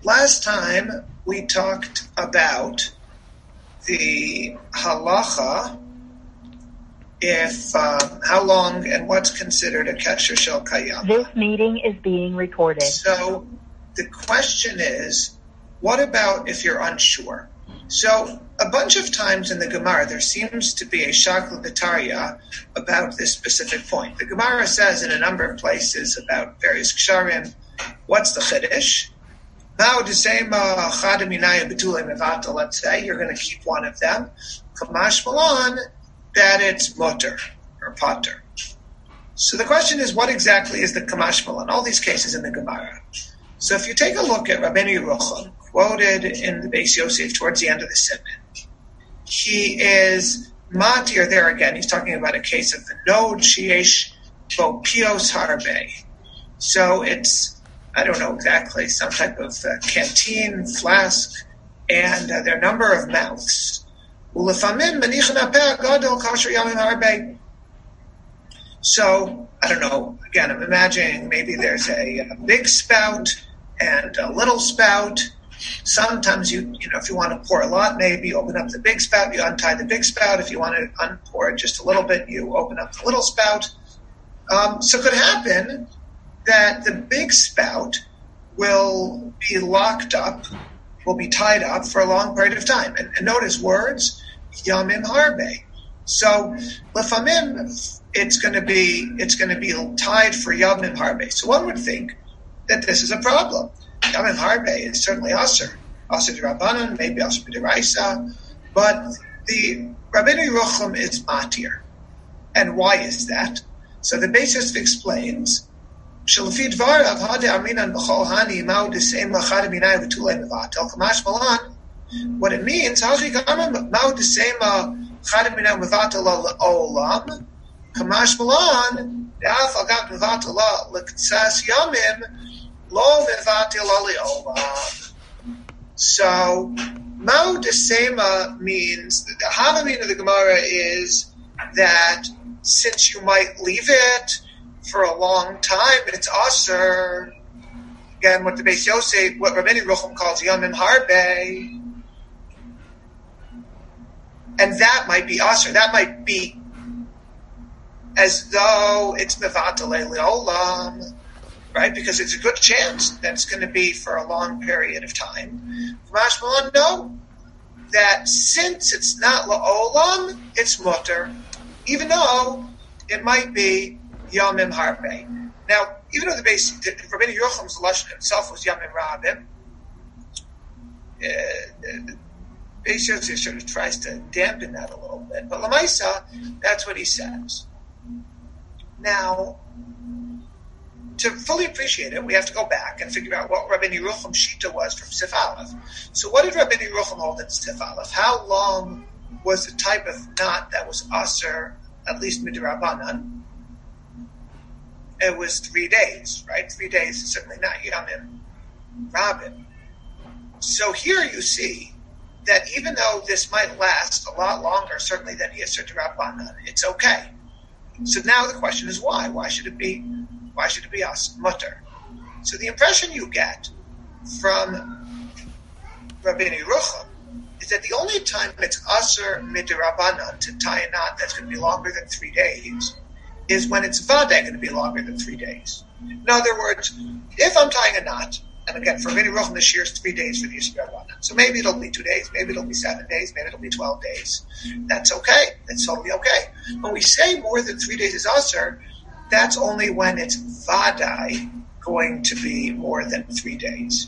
Last time we talked about the halacha, if how long and what's considered a kesher shel kayama. This meeting is being recorded. So the question is, what about if you're unsure? So a bunch of times in the Gemara, there seems to be a shakla b'tarya about this specific point. The Gemara says in a number of places about various ksharim, what's the chiddush? Let's say you're going to keep one of them. Kamash malan, that it's mutter or pater. So the question is, what exactly is the kamash malan? All these cases in the Gemara. So if you take a look at Rabbeinu Yerucham, quoted in the Beis Yosef towards the end of the Siman, he is matir there again. He's talking about a case of the nod sheyesh bo pios harbe. So it's, I don't know exactly, some type of canteen, flask, and there are a number of mouths. So, I don't know, again, I'm imagining maybe there's a big spout and a little spout. Sometimes you if you want to pour a lot, maybe you open up the big spout, you untie the big spout. If you want to unpour just a little bit, you open up the little spout. So it could happen that the big spout will be locked up, will be tied up for a long period of time. And notice words, yamim harbe. So lefamim, it's going to be tied for yamim harbe. So one would think that this is a problem. Yamim harbe is certainly aser d'Rabbanan, maybe aser d'Oraisa, but the Rabbeinu Yerucham is matir. And why is that? So the Beis Yosef explains, what it means, so Mao Desema means, the Havamina of the Gemara is that since you might leave it for a long time, it's aser. Again, what the Beis Yosef, what Rabbeinu Yerucham calls yamim harbe, and that might be aser. That might be as though it's mevatel le'olam, right? Because it's a good chance that it's going to be for a long period of time. Mashmalan, no, that since it's not la'olam, it's mutter, even though it might be Yamim Harbe. Now, even though Rabbeinu Yerucham's lashon himself was Yamim Rabim, Beis Yosef sort of tries to dampen that a little bit. But Lamaisa, that's what he says. Now, to fully appreciate it, we have to go back and figure out what Rabbeinu Yerucham's shita was from Sif Aleph. So what did Rabbeinu Yerucham hold in Sif Aleph? How long was the type of knot that was aser, at least midrabanan? It was 3 days, right? 3 days is certainly not Yamim Rabim. So here you see that even though this might last a lot longer, certainly than Yisr Rabbanan, it's okay. So now the question is why? Why should it be us, mutter? So the impression you get from Rabbeinu Yerucham is that the only time it's aser midrabanan to tie a knot that's going to be longer than 3 days is when it's vade going to be longer than 3 days. In other words, if I'm tying a knot, and again, for Rabbeinu Yerucham, this year is 3 days for the Yisr Rabbanan. So maybe it'll be 2 days, maybe it'll be 7 days, maybe it'll be 12 days. That's okay. That's totally okay. When we say more than 3 days is aser, that's only when it's vadai going to be more than 3 days.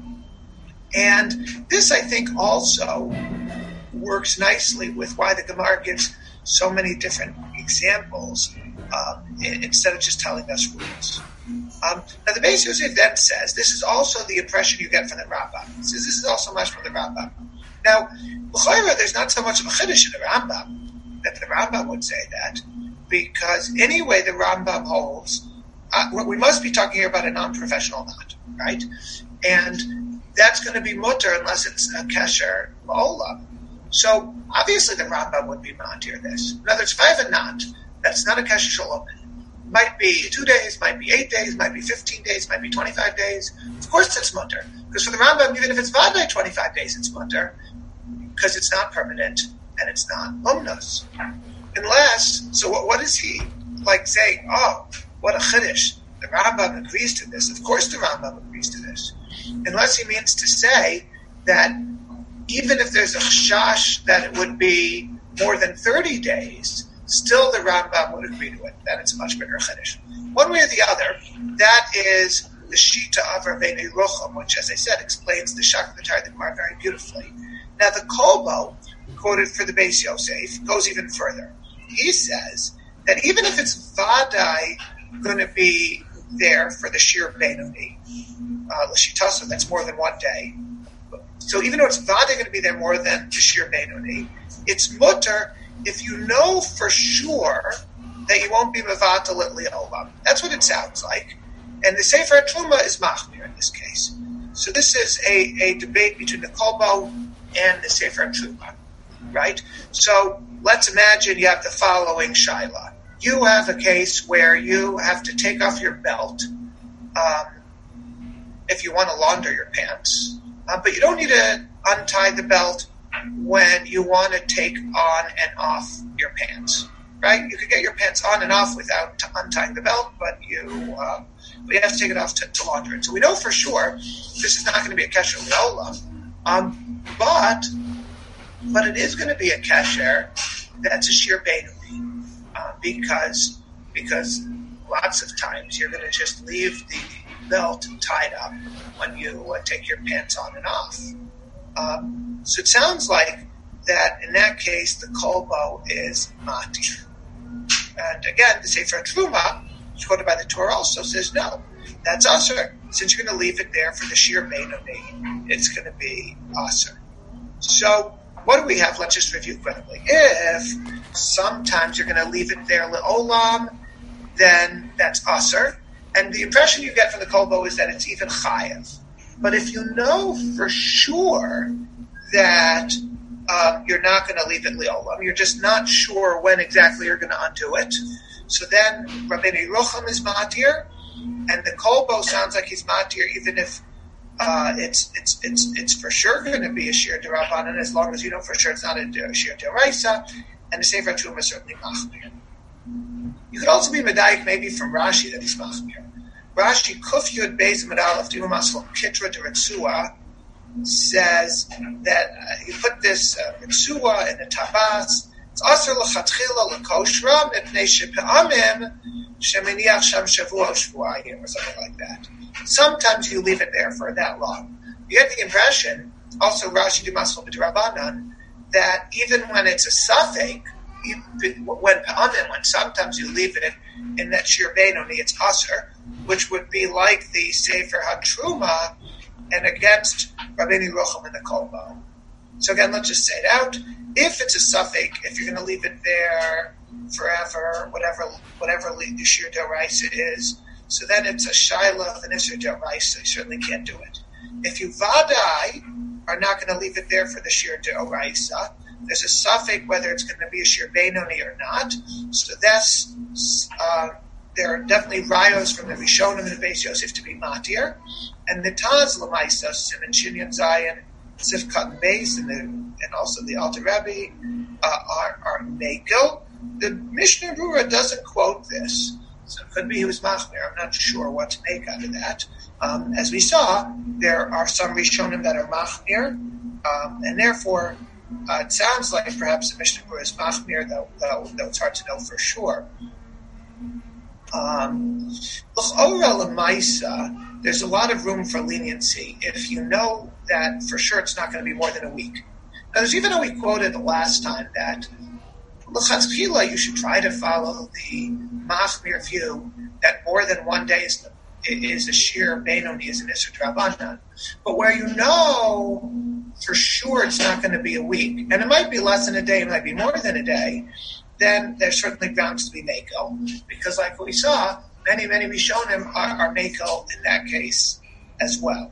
And this, I think, also works nicely with why the Gemara gives so many different examples instead of just telling us rules. Now the Beis Yosef then says, this is also the impression you get from the Rambam. He says, this is also much from the Rambam. Now, l'chayra, there's not so much of a chiddush in the Rambam that the Rambam would say that, because anyway the Rambam holds, we must be talking here about a non-professional knot, right? And that's going to be mutter unless it's a kesher ma'olam. So obviously the Rambam would be matir this. In other words, if I have a knot that's not a kesher shalom, might be 2 days, might be 8 days, might be 15 days, might be 25 days. Of course it's mutter, Because for the Rambam, even if it's Vadai 25 days, it's mutter, because it's not permanent and it's not umnos. Unless, so what is he like saying? Oh, what a chiddush! The Rambam agrees to this. Of course, the Rambam agrees to this. Unless he means to say that even if there's a chashash that it would be more than 30 days, still the Rambam would agree to it. That it's a much bigger chiddush. One way or the other, that is the Shita of Rabbeinu Yerucham, which, as I said, explains the Shach V'Tar the Gemara very beautifully. Now, the Kolbo, quoted for the Beis Yosef, goes even further. He says that even if it's Vadai going to be there for the Shir Beinoni, L'Shitasa, that's more than 1 day. So even though it's Vadai going to be there more than the Shir Beinoni, it's mutter if you know for sure that you won't be Mevatel at Li'olam. That's what it sounds like. And the Sefer Truma is Machmir in this case. So this is a debate between the Kolbo and the Sefer Truma, right? So let's imagine you have the following Shaila. You have a case where you have to take off your belt if you want to launder your pants, but you don't need to untie the belt when you want to take on and off your pants, right? You could get your pants on and off without untying the belt, but you have to take it off to launder it. So we know for sure this is not going to be a kesher le'olam, but it is going to be a kesher that's a shir beinoni, because lots of times you're going to just leave the belt tied up when you take your pants on and off. So it sounds like that in that case the kolbo is matir. And again, the Sefer Truma, quoted by the Torah, also says no, that's asur. Since you're going to leave it there for the shir beinoni, it's going to be asur. So what do we have? Let's just review quickly. If sometimes you're going to leave it there le'olam, then that's asur. And the impression you get from the kolbo is that it's even chayav. But if you know for sure that you're not going to leave it le'olam, you're just not sure when exactly you're going to undo it, so then Rabbeinu Yerucham is matir, and the kolbo sounds like he's matir even if it's for sure going to be a shir d'Rabbanan, as long as you know for sure it's not a shir d'Oraisa, and the Sefer Truma is certainly machmir. You could also be medayik maybe from Rashi that he's machmir. Rashi Kuf Yud Beis Amud Aleph Dima Maslam Kitra D'Ritzua says that you put this Ritzua in the tabas. It's asur l'chatchila l'koshra mipnei shepe'amim sheminiach sham shavua shvuayim or something like that. Sometimes you leave it there for that long. You get the impression, also Rashi D'Maslam B'Drabanan, that even when it's a suffix, when sometimes you leave it in that shir beinoni, it's asur, which would be like the Sefer HaTruma and against Rabbeinu Yerucham and the kolbo. So again, let's just say it out. If it's a suffix, if you're going to leave it there forever, whatever the shir d'oraisa is, so then it's a shaila of an isser d'oraisa. You certainly can't do it. If you vadai are not going to leave it there for the shir d'oraisa, there's a suffix whether it's going to be a shir beinoni or not. So that's there are definitely rayos from the Rishonim and the Beis Yosef to be matir, and the Taz Lamaisa Simon Shinyan Zayin Sifkat and Beis and also the Alter Rebbe are mekel. The Mishnah Berurah doesn't quote this, so it could be he was machmir. I'm not sure what to make out of that. As we saw, there are some Rishonim that are machmir, and therefore it sounds like perhaps the Mishnah Berurah is machmir, though it's hard to know for sure. There's a lot of room for leniency if you know that for sure it's not going to be more than a week. Now, even though we quoted the last time that l'chatzchila you should try to follow the machmir view that more than 1 day is a shir beinoni, is an isser d'Rabbanan, but where you know for sure it's not going to be a week, and it might be less than a day, it might be more than a day, then there's certainly grounds to be mekel, because like we saw, many Rishonim are mekel in that case as well.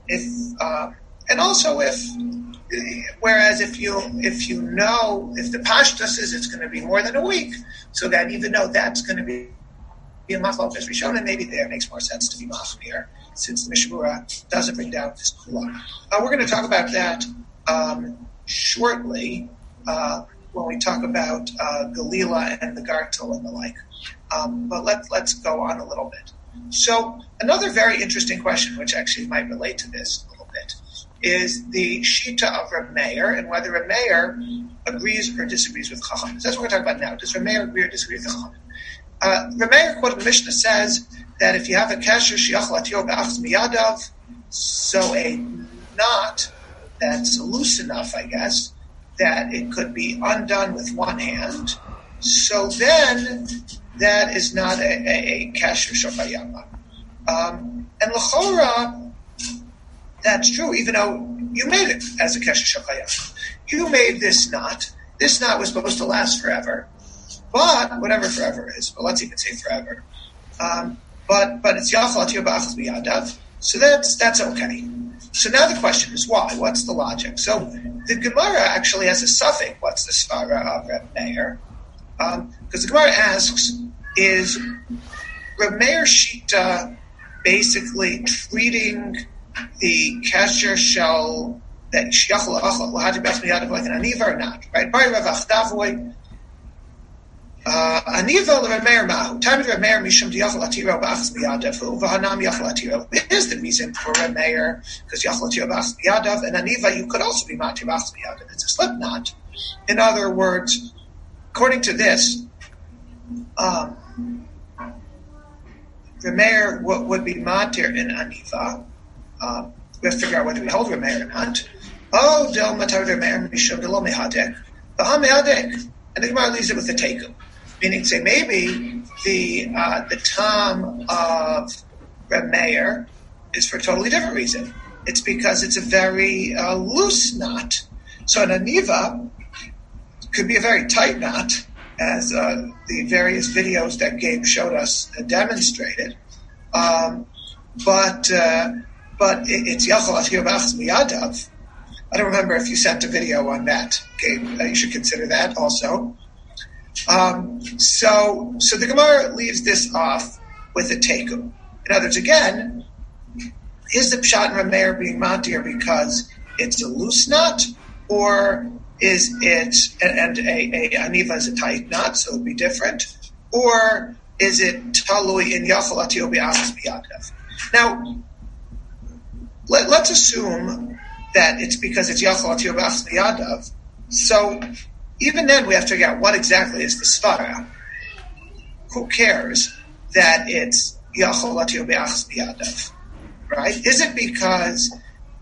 Whereas if you know, if the pashtus is it's going to be more than a week, so that even though that's going to be a machlokes Rishonim, maybe there makes more sense to be machmir. since the Mishmura doesn't bring down this kula. We're going to talk about that shortly when we talk about Galila and the Gartel and the like. But let's go on a little bit. So another very interesting question, which actually might relate to this a little bit, is the Shita of Reb Meir and whether Reb Meir agrees or disagrees with Chacham. That's what we're talking about now. Does Reb Meir agree or disagree with Chacham? Reb Meir, quote the Mishnah, says that if you have a kasher shiachal atiro be'achz miyadav, so a knot that's loose enough, I guess, that it could be undone with one hand, so then that is not a kasher shokayama. And l'chora, that's true, even though you made it as a kesher shokayama. You made this knot. This knot was supposed to last forever. But, whatever forever is, but let's even say forever. But it's yachal atiyah ba'achaz b'yadav, so that's okay. So now the question is why? What's the logic? So the Gemara actually has a suffix, what's the svara of Reb Meir? Because the Gemara asks, is Reb Meir Shita basically treating the kasher shell that shiachal achal lahadi b'achaz b'yadav like an aniva or not? Right? Bari Rav Achdavoy, Aniva Reb Meir Mahu. Time of Reb Meir Mishum Yachal Atiro B'Achas B'Yadav V'Hanam Yachal Atiro. Here's the reason for Reb Meir, because Yachal Atiro B'Achas B'Yadav, and Aniva you could also be Mati B'Achas B'Yadav. It's a slip knot. In other words, according to this, Reb Meir would be Matir in Aniva. We have to figure out whether we hold Reb Meir or not. Oh, Del Matar Reb Meir Mishum Delo Mehadek V'Ham Mehadek. And the Gemara leaves it with the tekum, meaning say maybe the tam of Reb Meir is for a totally different reason. It's because it's a very loose knot. So an aniva could be a very tight knot, as the various videos that Gabe showed us demonstrated. But it's yachal atiyah b'achaz miyadav. I don't remember if you sent a video on that, Gabe. You should consider that also. So the Gemara leaves this off with a tekum. In other words, again, is the pshat in Reb Meir being matir because it's a loose knot, or is it and a aniva is a tight knot, so it would be different, or is it talui in yachal atiyah b'achaz b'yadav? Now, let's assume that it's because it's Yachal Atiyah B'Achaz B'Yadav. So even then we have to figure out what exactly is the svara. Who cares that it's Yachal Atiyah B'Achaz B'Yadav? Right? Is it because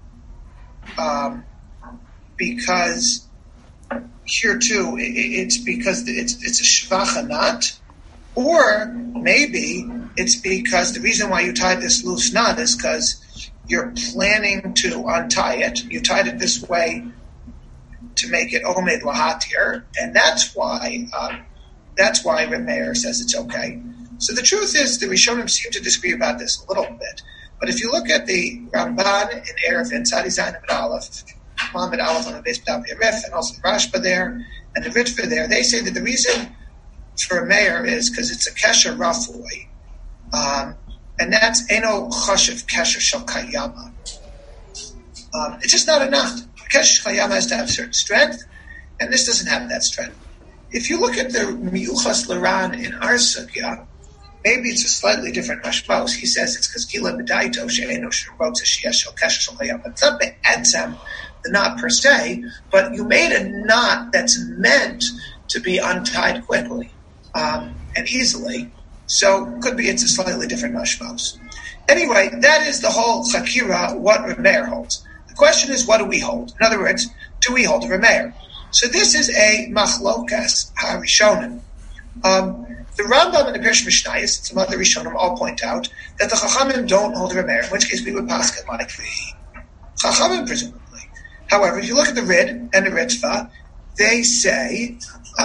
here too it's because it's a shvacha knot? Or maybe it's because the reason why you tied this loose knot is because you're planning to untie it. You tied it this way to make it omed lahatir, and that's why Reb Meir says it's okay. So the truth is, the Rishonim seem to disagree about this a little bit. But if you look at the Ramban in Erevin, Tzadi Zayin Amid Aleph, Muhammad Aleph on the base B'Dab Yerif, and also the Rashba there, and the Ritva there, they say that the reason for Meir is because it's a kesher rafui. And that's Eno Chashiv Kesher Shel Kayama. It's just not a knot. Kesher Shel Kayama has to have certain strength, and this doesn't have that strength. If you look at the Miyuchas Laran in our Sugya, maybe it's a slightly different mashmos. He says it's because Kila B'daito She'eno Shirot Shel Kesher Shel Kayama. It's not Be'etzem, the knot per se, but you made a knot that's meant to be untied quickly and easily. So could be it's a slightly different mashmos. Anyway, that is the whole chakira, what Reb Meir holds. The question is, what do we hold? In other words, do we hold Reb Meir? So this is a machlokas harishonim. The Rambam and the Pirush Mishnayos and some other Rishonim all point out that the Chachamim don't hold Reb Meir, in which case we would paskin like the Chachamim, presumably. However, if you look at the Rid and the Ritva, they say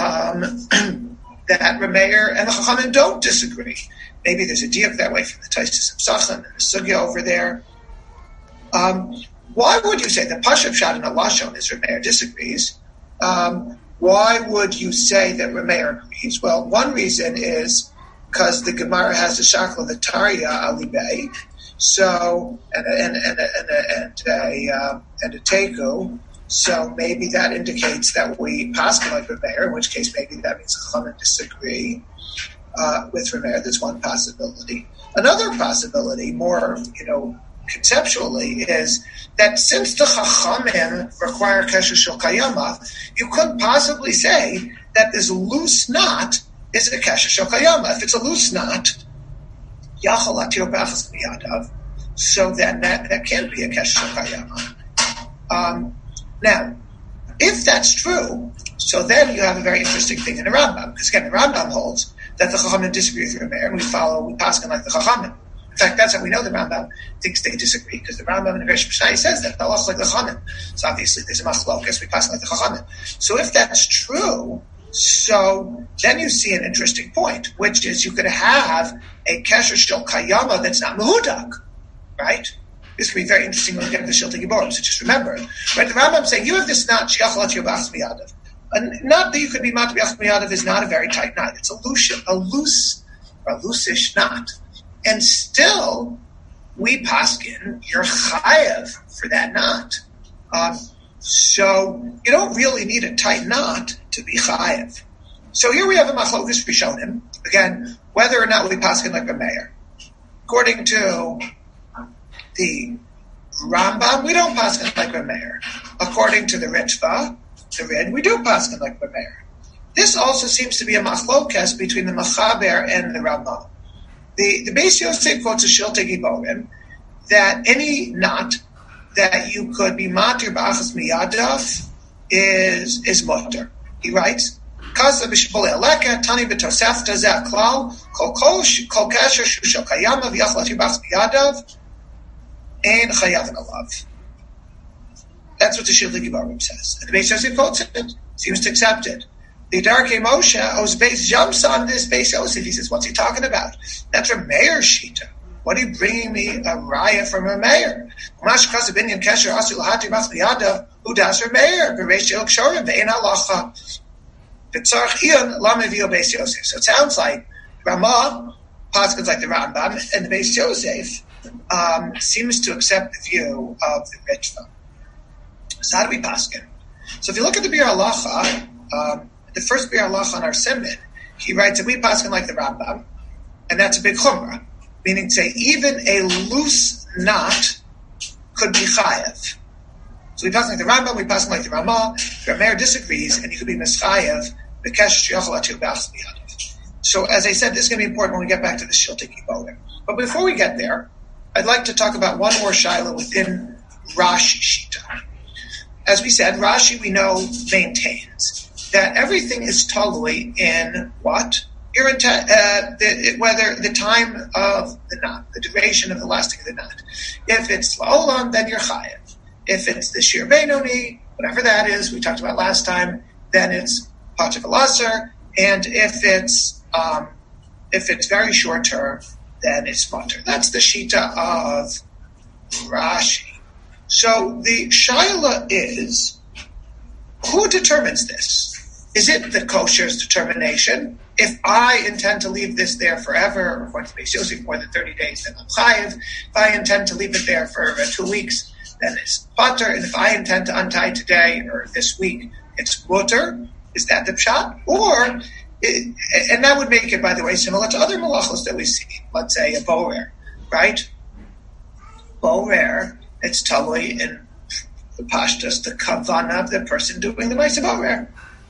that Reb Meir and the Chachamim don't disagree. Maybe there's a diak that way from the Taistis Psachim and the Sugya over there. Why would you say the Pashup Pshat and Lashon is Reb Meir disagrees? Why would you say that Reb Meir agrees? Well, one reason is because the Gemara has the Shakla V'Tarya Alibay, So and a teku. So maybe that indicates that we paskin like Rameir, in which case maybe that means Chachamim disagree with Rameir. That's one possibility. Another possibility, more conceptually, is that since the Chachamim require Kesher Shel Kayama, you couldn't possibly say that this loose knot is a Kesher Shel Kayama. If it's a loose knot, Yachal Atir B'achas Miyadav, so then that can't be a Kesher Shel Kayama. Now, if that's true, so then you have a very interesting thing in the Rambam, because again, the Rambam holds that the Chachamim disagree with Rameir, and we paskin like the Chachamim. In fact, that's how we know the Rambam thinks they disagree, because the Rambam in the Reish Mishnah says that the halachas like the Chachamim. So obviously there's a machlokas, we paskin like the Chachamim. So if that's true, so then you see an interesting point, which is you could have a Kesher Shel Kayama that's not mehudak, right? This could be very interesting when we get to the Shiltei Giborim, so just remember. Right, the Rambam saying, you have this knot, Shiach Lat Yobachas Miyadav. A knot that you could be Mat B'Yachas Miyadav is not a very tight knot. It's a loose-ish knot. And still, we paskin, you're chayev for that knot. So you don't really need a tight knot to be chayev. So here we have a machlokas rishonim, again, whether or not we paskin like Rameir. According to the Rambam, we don't paskin like Rameir. According to the Ritva, the Rid, we do paskin like Rameir. This also seems to be a machlokas between the Machaber and the Rambam. The Beis Yosef quotes a Shiltei Giborim that any knot that you could be matir b'achas miyadav is mutter. He writes, "Kaza b'shipolei aleka tani b'tosefta zeh klal kol kasher shu shel kayama v'yachal latir b'achas miyadav ein chayavin alav." That's what the Shiltei Giborim says. And the Beis Yosef quotes it, seems to accept it. The Darkei Moshe, whose base jumps on this Beis Yosef. He says, what's he talking about? That's a Meir Shita. What are you bringing me a raya from a Meir? Umash Kaza Binyan Kesher Asu Lahati Bach Miyadav Udas Meir Bereish Ilk Shorim Ve'en Halacha V'tzarch Ian Lamevio Beis Yosef. So it sounds like Ramah paskins like the Rambam, and the Beis Yosef seems to accept the view of the Ritva. So how do we paskin? So if you look at the Bir Halacha, the first Bir Halacha on our Siman, he writes that we paskin like the Rambam, and that's a big chumrah, meaning to say even a loose knot could be chayev. So we paskin like the Rambam, we paskin like the Ramah. Rameir disagrees, and you could be mischayev b'kesh sheyachal atir b'achas miyadav. So as I said, this is going to be important when we get back to the Shiltei Giborim. But before we get there, I'd like to talk about one more shaila within Rashi Shita. As we said, Rashi, we know, maintains that everything is totally in what? Whether the time of the knot, the duration of the lasting of the knot. If it's la'olam, then you're chayev. If it's the shir beinoni, whatever that is, we talked about last time, then it's pater v'laser. And if it's very short term, then it's mutter. That's the shita of Rashi. So the shaila is, who determines this? Is it the kosher's determination? If I intend to leave this there forever, according to Beis Yosef, more than 30 days, then I'm chayiv. If I intend to leave it there for 2 weeks, then it's pater. And if I intend to untie today or this week, it's mutter. Is that the pshat? And that would make it, by the way, similar to other malachos that we see. Let's say a borer, right? Borer, it's totally in the pashtus, the kavana of the person doing the ma'aseh borer.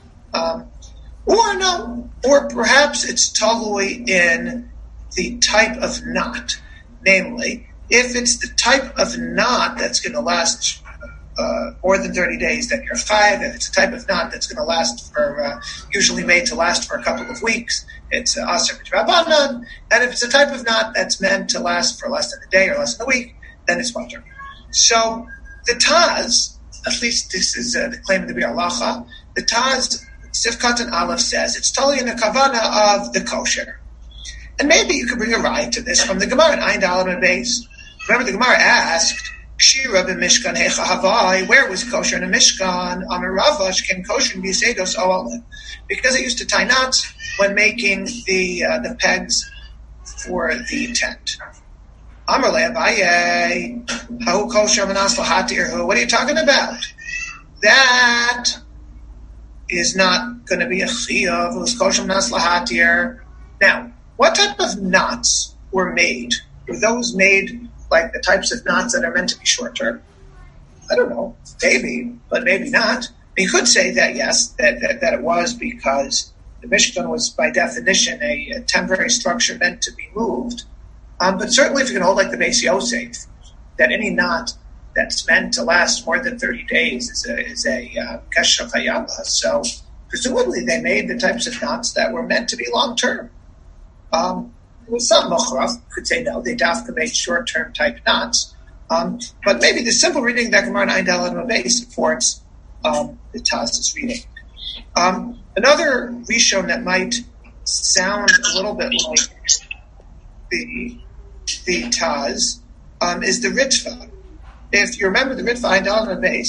Or perhaps it's totally in the type of knot. Namely, if it's the type of knot that's going to last more than 30 days, then you're chayev. If it's a type of knot that's going to last for, usually made to last for a couple of weeks, it's aser b'drabanan. And if it's a type of knot that's meant to last for less than a day or less than a week, then it's mutter. So the Taz, at least this is the claim of the Bir Halacha, the Taz, Sifkat and Aleph says it's totally in the kavana of the kosher. And maybe you could bring a ride to this from the Gemara in Ayin Dalet and Beis. Remember, the Gemara asked, Kshira b'Mishkan hecha havai, where was kosher in a Mishkan? Amar Ravash can kosher be seidos oalim, because it used to tie knots when making the pegs for the tent. Amar le Abaye, Hahu kosher manas lahatir. What are you talking about? That is not going to be a chiyuv. It was kosher manas lahatir. Now, what type of knots were made? Were those made like the types of knots that are meant to be short term? I don't know. Maybe, but maybe not. You could say that yes, that it was because the Mishkan was by definition a temporary structure meant to be moved. But certainly if you can hold like the Beis Yosef, that any knot that's meant to last more than 30 days is a kesher chayama. So presumably they made the types of knots that were meant to be long term. Some mochraf could say no, they dafka made short term type knots. But maybe the simple reading that Gemara Nine Daled Mabei supports the Taz's reading. Another rishon that might sound a little bit like the Taz is the Ritva. If you remember the Ritva Nine Daled Mabei,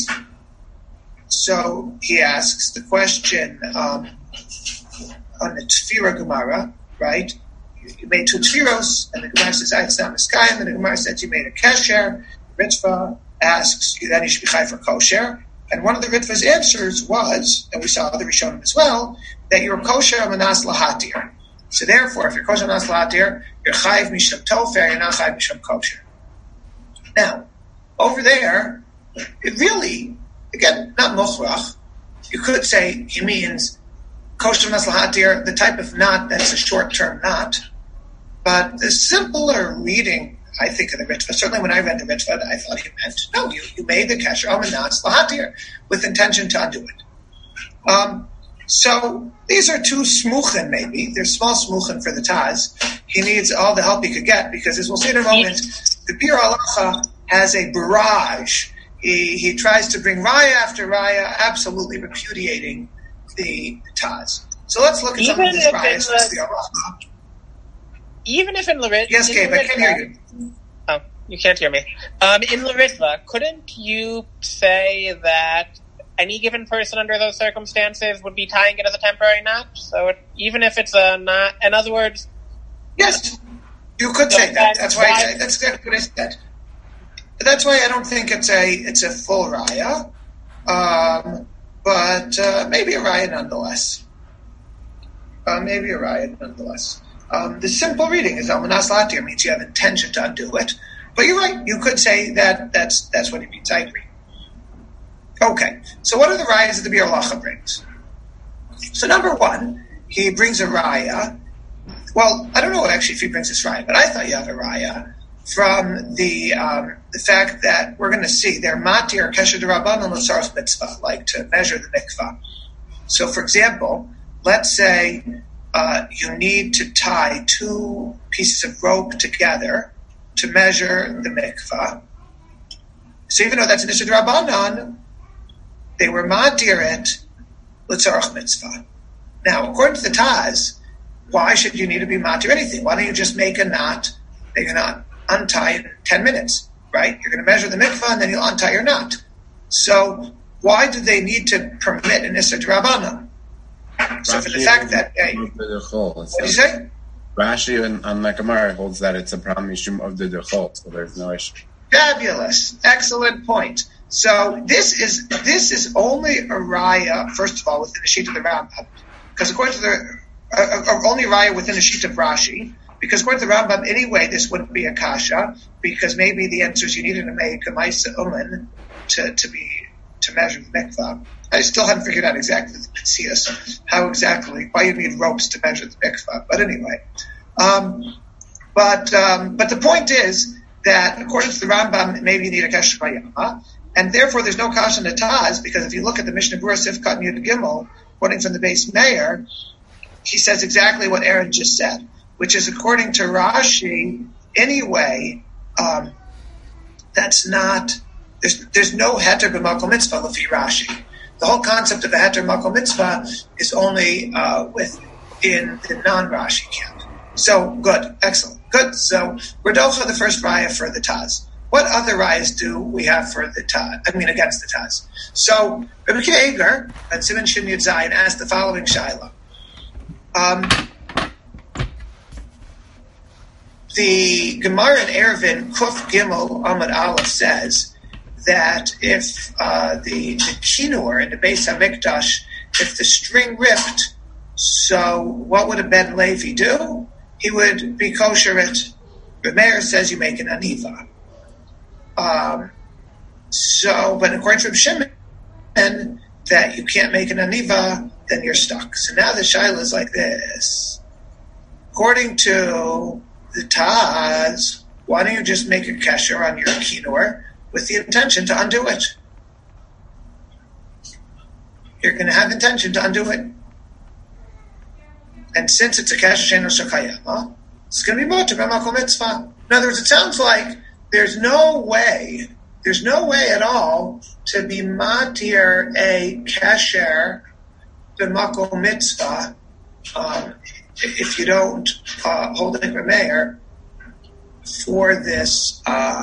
so he asks the question on the Tefira Gemara, right? You made two tefirros, and the Gemara says, it's not miskayim, and the Gemara says you made a kesher. Ritva asks, then you should be chai for kosher. And one of the Ritva's answers was, and we saw the Rishonim as well, that you're kosher manas lahatir. So therefore, if you're kosher manas lahatir, you're chayv misham tofer, you're not chayv misham kosher. Now, over there, it really, again, not mochrach. You could say he means kosher manas lahatir, the type of knot that's a short-term knot. But the simpler reading, I think, of the Ritva, certainly when I read the Ritva, I thought he meant, no, you made the kesher manas lahatir with intention to undo it. So these are two smuchen, maybe. They're small smuchen for the Taz. He needs all the help he could get because, as we'll see in a moment, the Biur Halacha has a barrage. He tries to bring raya after raya, absolutely repudiating the Taz. So let's look at some of these rayas. Even if in Laritva... Yes, Gabe, I can hear you. Oh, you can't hear me. In Laritva, couldn't you say that any given person under those circumstances would be tying it as a temporary knot? So even if it's a knot... In other words... Yes, you could say that. That's exactly what I said. That's why I don't think it's a full raya, but maybe a raya nonetheless. The simple reading is Al-Manas Latir means you have intention to undo it. But you're right, you could say that that's what he means. I agree. Okay, so what are the rayas that the Biur Halacha brings? So number one, he brings a raya. Well, I don't know actually if he brings this raya, but I thought you had a raya from the fact that we're going to see they're matir kesher d'Rabbanan l'tzarech mitzvah, like to measure the mikvah. So for example, let's say you need to tie two pieces of rope together to measure the mikvah. So even though that's an issur d'Rabbanan, they were matir it l'tzarech mitzvah. Now, according to the Taz, why should you need to be matir anything? Why don't you just make a knot that you're not untie in 10 minutes, right? You're going to measure the mikvah and then you'll untie your knot. So why do they need to permit an issur d'Rabbanan? So for the fact that what do you say? Rashi on Gemara holds that it's a pram mishum of the dechol, so there's no issue. Fabulous, excellent point. So this is only a raya, first of all, within the sheet of the Rambam, because according to the only raya within the sheet of Rashi, because according to the Rambam, anyway, this wouldn't be a kasha, because maybe the answer is you needed to make a ma'isa umin to measure the mikvah. I still haven't figured out exactly the Metzias, why you need ropes to measure the mikvah. But anyway, but the point is that according to the Rambam, maybe you need a kesher bayama, and therefore there's no kasha in the Taz, because if you look at the Mishnah Berurah Sifkat Yud Gimel, quoting from the Beis Meir, he says exactly what Aaron just said, which is according to Rashi, anyway, that's not, there's no heter b'makom mitzvah l'fi Rashi. The whole concept of a heter makom mitzvah is only in the non-Rashi camp. So, good, excellent, good. So, we're done for the first raya for the Taz. What other rayas do we have for the Taz? Against the Taz. So, Rabbi Akiva Eiger at Siman Shin Yud Zayin asked the following shaila. the Gemara in Eruvin, Kuf Gimel Amud Aleph says that if the kinur in the Beis HaMikdash, if the string ripped, so what would a Ben Levi do? He would be kosher it. The Meir says you make an aniva. But according to Reb Shimon, that you can't make an aniva, then you're stuck. So now the shaila is like this. According to the Taz, why don't you just make a kesher on your kinur with the intention to undo it? You're going to have intention to undo it. And since it's a kesher she'eino shekayama, it's going to be motor b'makom mitzvah. In other words, it sounds like there's no way at all to be matir a kesher b'makom mitzvah if you don't hold a meir for this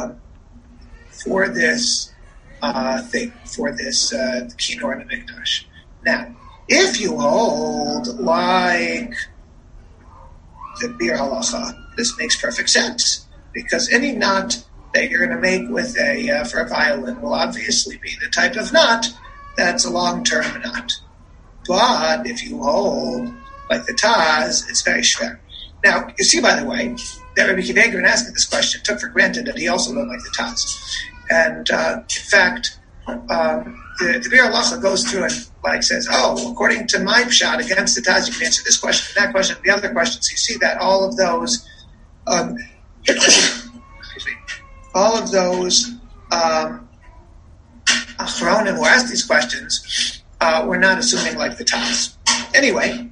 kinur and the mikdash. Now, if you hold like the Bir Halacha, this makes perfect sense, because any knot that you're going to make with for a violin will obviously be the type of knot that's a long-term knot. But if you hold like the Taz, it's very shver. Now, you see, by the way, that Rabbi Akiva Eiger, in asking this question, took for granted that he also learned like the Taz. And in fact, the Bir Halacha goes through and says, according to my pshat against the Taz, you can answer this question, that question, the other question. So you see that all of those Achronim who asked these questions were not assuming like the Taz. Anyway,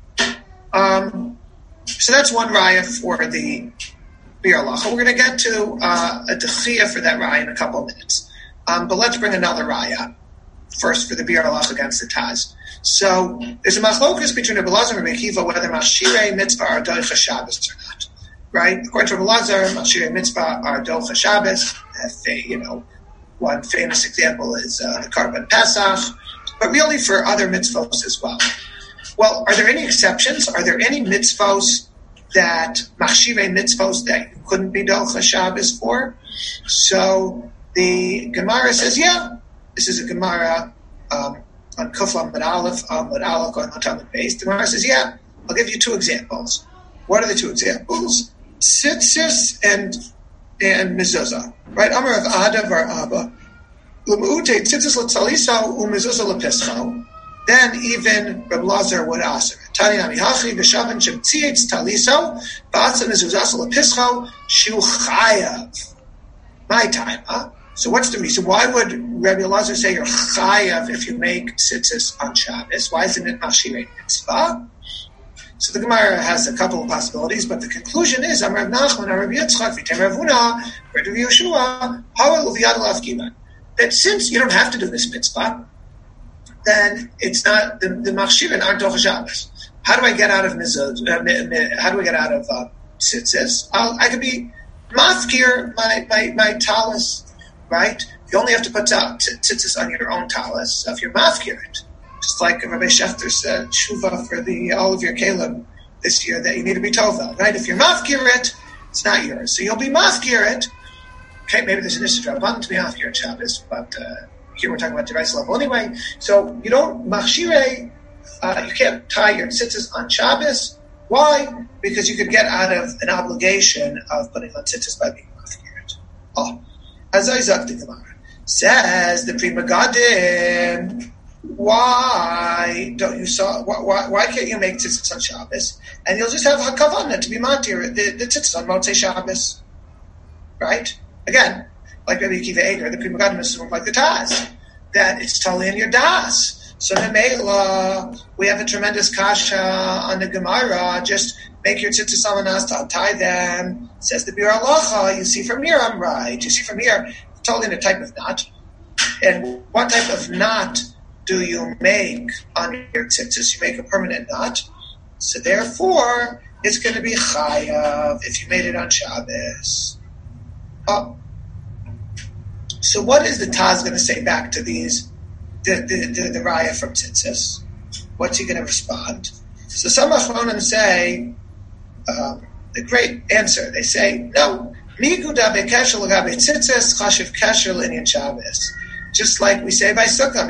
so that's one raya for the Bir Halacha. We're going to get to a dechia for that raya in a couple of minutes. But let's bring another raya first for the Bir Halacha against the Taz. So there's a machlokus between Rabbi Elazar and Rabbi Akiva whether machshirei mitzvah are doicha Shabbos or not. Right? According to Rabbi Elazar, machshirei mitzvah are doicha Shabbos. One famous example is the Karban Pesach, but really for other mitzvos as well. Well, are there any exceptions? Are there any mitzvos that machshirei mitzvos that you couldn't be doicha Shabbos for? So the Gemara says, yeah. This is a Gemara on Kuf Lamed Aleph, on Lamed Beis. The Gemara says, yeah, I'll give you two examples. What are the two examples? Tzitzis and mezuzah. Right? Amar of Ada var Abba. L'mu'ute tzitzis l'tzaliso u'mezuzah l'pischo. Then even Reb Elazar would ask her. Tani nami hachi v'shavan shem tzitz taliso v'atzah mezuzah l'pischo shu chayav. My time, huh? So what's the reason? Why would Rabbi Elazar say you're chayav if you make tzitzis on Shabbos? Why isn't it machshirei mitzvah? So the Gemara has a couple of possibilities, but the conclusion is Amar Rav Nachman, Amar Rabbi Yitzchak, V'tem Rav Huna, Rabbi Yehoshua, Hawel Uviyad L'Afkiman. That since you don't have to do this mitzvah, then it's not the machshirei aren't docha Shabbos. How do I get out of tzitzis? I could be mafkir my talis. Right? You only have to put tzitzis on your own talis. So if you're mafkir it, just like Rabbi Schechter said, Shuva for the all of your Kalim this year that you need to be tovel. Right? If you're mafkir it, it's not yours. So you'll be mafkir it. Okay, maybe there's an issue to be mafkir at Shabbos, but here we're talking about the rights level anyway. So you don't machshirei. You can't tie your tzitzis on Shabbos. Why? Because you could get out of an obligation of putting on tzitzis by being mafkir it. As Isaac the Gemara says, the Pri Megadim, why can't you make tzitzis on Shabbos? And you'll just have hakavana to be matir the tzitzis on Motzei Shabbos, right? Again, like Rabbi Akiva Eiger, the Pri Megadim is like the Taz, that it's totally in your das. So the Meila, we have a tremendous kasha on the Gemara. Just make your tzitzis alanas to untie them. Says the Bir Halacha. You see from here, I'm right. You see from here, totally in a type of knot. And what type of knot do you make on your tzitzis? You make a permanent knot. So therefore, it's going to be chayav if you made it on Shabbos. So what is the Taz going to say back to these? The raya from tzitzis. What's he going to respond? So some achronim say the great answer. They say, no, just like we say by Sukkah,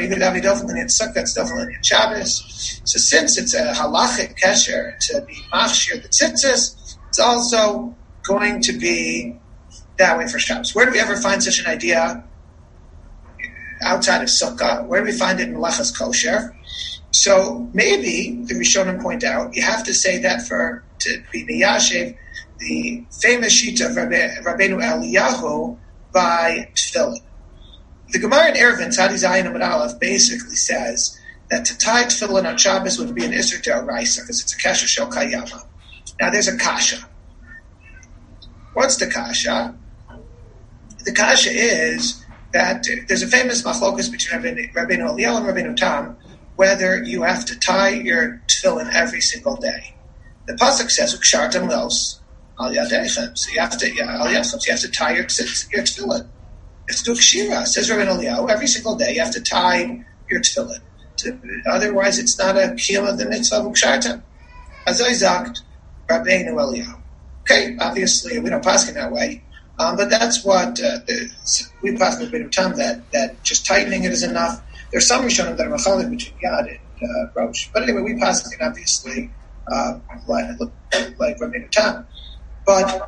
so since it's a halachic kesher to be machshir the tzitzis, it's also going to be that way for Shabbos. Where do we ever find such an idea outside of Sukkah? Where do we find it in Melachas Kosher? So maybe, the Rishonim point out, you have to say that to be Niyashiv, the famous sheet of Rabbeinu Eliyahu by Tefillin. The Gemara in Eruvin, Tzadi Zayin Amud Aleph, basically says that to tie Tefillin on Shabbos would be an Isser D'Oraisa, because it's a Kesher Shel Kayama. Now there's a Kasha. What's the Kasha? The Kasha is that there's a famous machlokus between Rabbeinu Eliyahu and Rabbeinu Tam, whether you have to tie your tefillin every single day. The pasuk says, "Ukshartem los al yadeichem." So you have to tie your tefillin. It's dukshira, says Rabbeinu Eliyahu. Every single day you have to tie your tefillin. Otherwise, it's not a kiyum of the mitzvah of ukshartem. Azay zakt Rabbeinu Eliyahu. Okay, obviously we don't pass it that way. But that's what we pass with Rabbeinu Tam, that just tightening it is enough. There's some Rishonim that are machalik between Yad and Rosh. But anyway, we pass it obviously like Rabbeinu Tam. But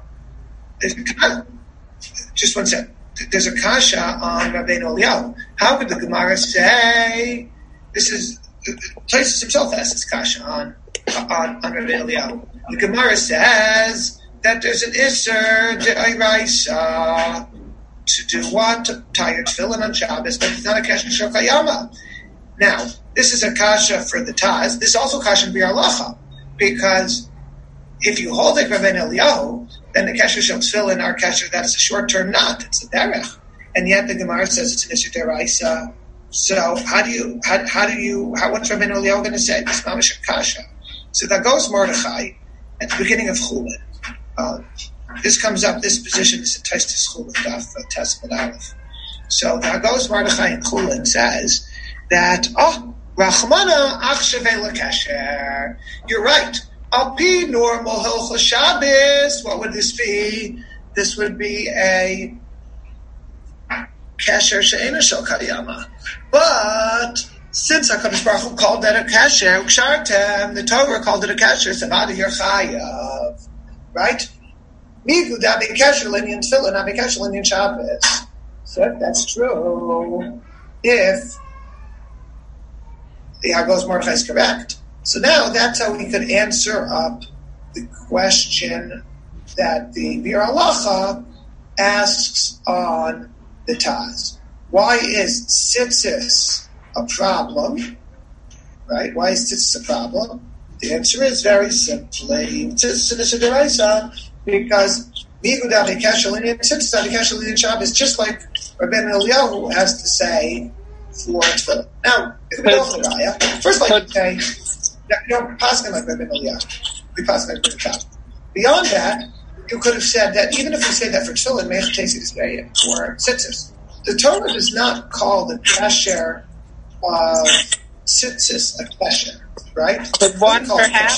just one second. There's a kasha on Rabbeinu Eliyahu. How could the Gemara say this is Tosfos himself asks this kasha on Rabbeinu Eliyahu? The Gemara says that there's an Isser D'Oraisa to do what? To tie your tefillin on Shabbos, but it's not a kasha shel kayama. Now, this is a kasha for the Taz. This is also kasha in Biur Halacha, because if you hold like Rabbeinu Eliyahu, then the kasha shel tefillin are kasha that's a short-term knot. It's a derech, and yet the Gemara says it's an Isser D'Oraisa. So what's Rabbeinu Eliyahu going to say? This is mamash kasha. So that goes Mordechai at the beginning of Chulin. This comes up, this position is a Tosfos Chulin Daf Tesvet Aleph. So the Hagos Mordechai in Chulin says that, Rachmana ach shavei lekesher. You're right. Al pi normal Hilchos Shabbos. What would this be? This would be a kesher she'ena shel kayama. But since HaKadosh Baruch Hu called that a kesher, ukshartem, the Torah called it a kesher, so now you're chayav. Right? So if that's true, if the Hagos Mordechai is correct, so now that's how we could answer up the question that the Biur Halacha asks on the Taz. Why is tzitzis a problem? Right? Why is tzitzis a problem? The answer is very simply because Shabbos, just like Rabbeinu Eliyahu has to say for tefillin. Now, if we go for the raya, first like say, pass like Rabbeinu Eliyahu, we pass like Rabbeinu Tam. Beyond that, you could have said that even if we say that for tefillin, meich tesi is very for tzitzis. The Torah does not call the kasher of tzitzis a kasher. Right? But one perhaps.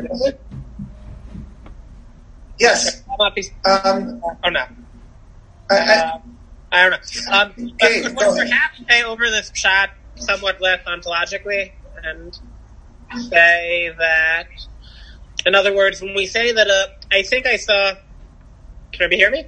Yes. Oh no. I don't know. Could one perhaps say over this shot somewhat less ontologically and say that, in other words, when we say that, I think I saw. Can everybody hear me?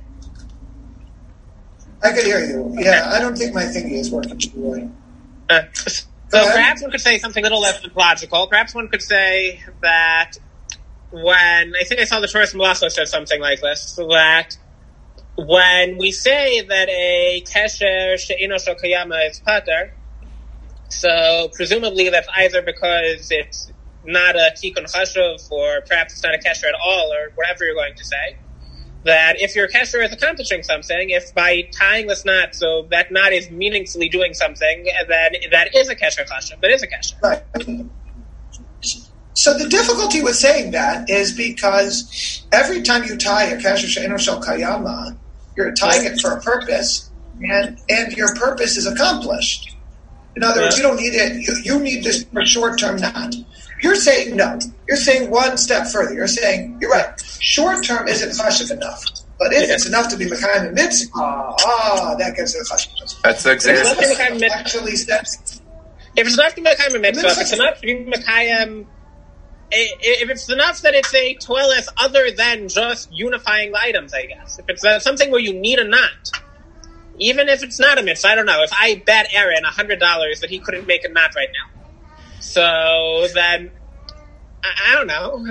I can hear you. Yeah, I don't think my thingy is working too well. So perhaps one could say something a little less logical. Perhaps one could say that when, I think I saw the Torah Melachos said something like this, that when we say that a kesher she'ino shel kayama is pater, so presumably that's either because it's not a tikkun chashuv, or perhaps it's not a kesher at all, or whatever you're going to say. That if your kesher is accomplishing something, if by tying this knot, so that knot is meaningfully doing something, then that is a kesher chashuv. That is a kesher. Right. So the difficulty with saying that is because every time you tie a kesher she'eno shel kayama, you're tying it for a purpose, and your purpose is accomplished. In other words, you don't need it. You need this for short-term not. You're saying no. You're saying one step further. You're saying, you're right, short-term isn't chashiv enough. But if it's enough to be Mekayim and Mitzvah, that gives it a chashiv. That's exactly. Actually steps. If it's enough to be Mekayim and Mitzvah, if it's enough to be Mekayim, if it's enough that it's a toilet other than just unifying the items, I guess. If it's something where you need a knot, even if it's not a mitzvah, I don't know. If I bet Aaron $100 that he couldn't make a knot right now, so then I don't know.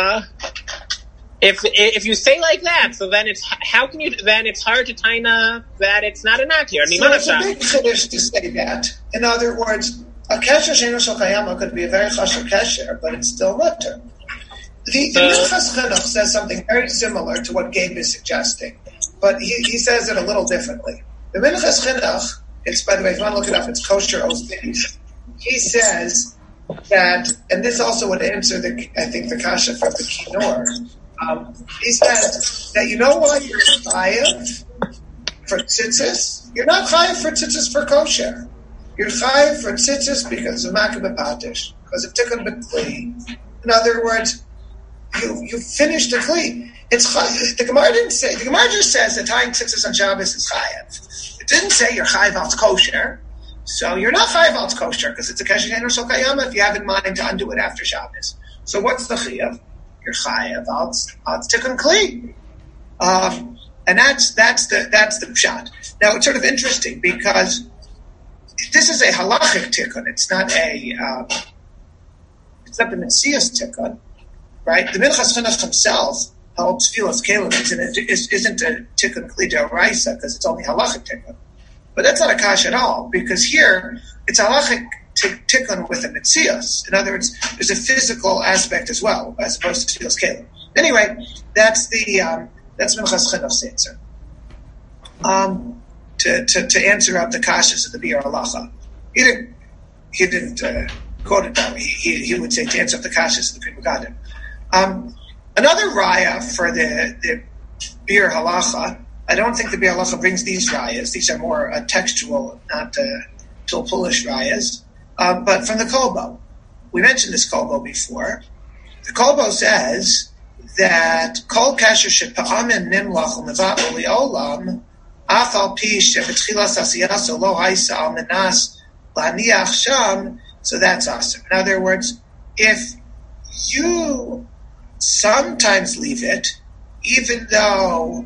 If you say like that, so then it's how can you? Then it's hard to taina that it's not a knot here. So it's a big chiddush to say that. In other words, a kesher she'eino shel kayama could be a very chashuv kesher, but it's still mutter. The Minchas Chinuch says something very similar to what Gabe is suggesting, but he says it a little differently. The Minchas Chinuch, it's, by the way, if you want to look it up, it's kosher Ozbeis. He says that, and this also would answer the kasha from the Kinor. He says that you know why you're chayav for tzitzis? You're not chayav for tzitzis for kosher. You're chayav for tzitzis because of makam b'patish, because of tikkun b'kli. In other words, you finished the kli. It's chayav. The Gemara didn't say. The Gemara just says that tying tzitzis on Shabbos is chayav. It didn't say you're chayav al kosher. So you're not chayav al kosher because it's a kesher she'eino shel kayama if you have in mind to undo it after Shabbos. So what's the chayav? You're chayav al tikkun kli, and that's the pshat. Now it's sort of interesting because this is a halachic tikkun. It's not the Metzias tikkun, right? The Minchas Chinuch himself helps Tfilas Kelim isn't a tikkun kli d'oraisa because it's only halachic tikkun. But that's not a kash at all, because here it's halachic tikkun with a metzias. In other words, there's a physical aspect as well, as opposed to Tfilas Kelim. Anyway, that's Minchas Chinuch's answer. To answer up the kashas of the Biur Halacha. He didn't quote it that way. He would say to answer up the kashas of the Pri Megadim. Another raya for the Biur Halacha, I don't think the Biur Halacha brings these rayas. These are more textual, not Tulpulish rayas. But from the Kolbo. We mentioned this Kolbo before. The Kolbo says that Kol Kasher Shepa'amin Nimlach U'Mevat Uli Olam Afal Pi Shebetchilas Asiyaso Lo Haisa Al Menas Laniach Sham, so that's awesome. In other words, if you sometimes leave it, even though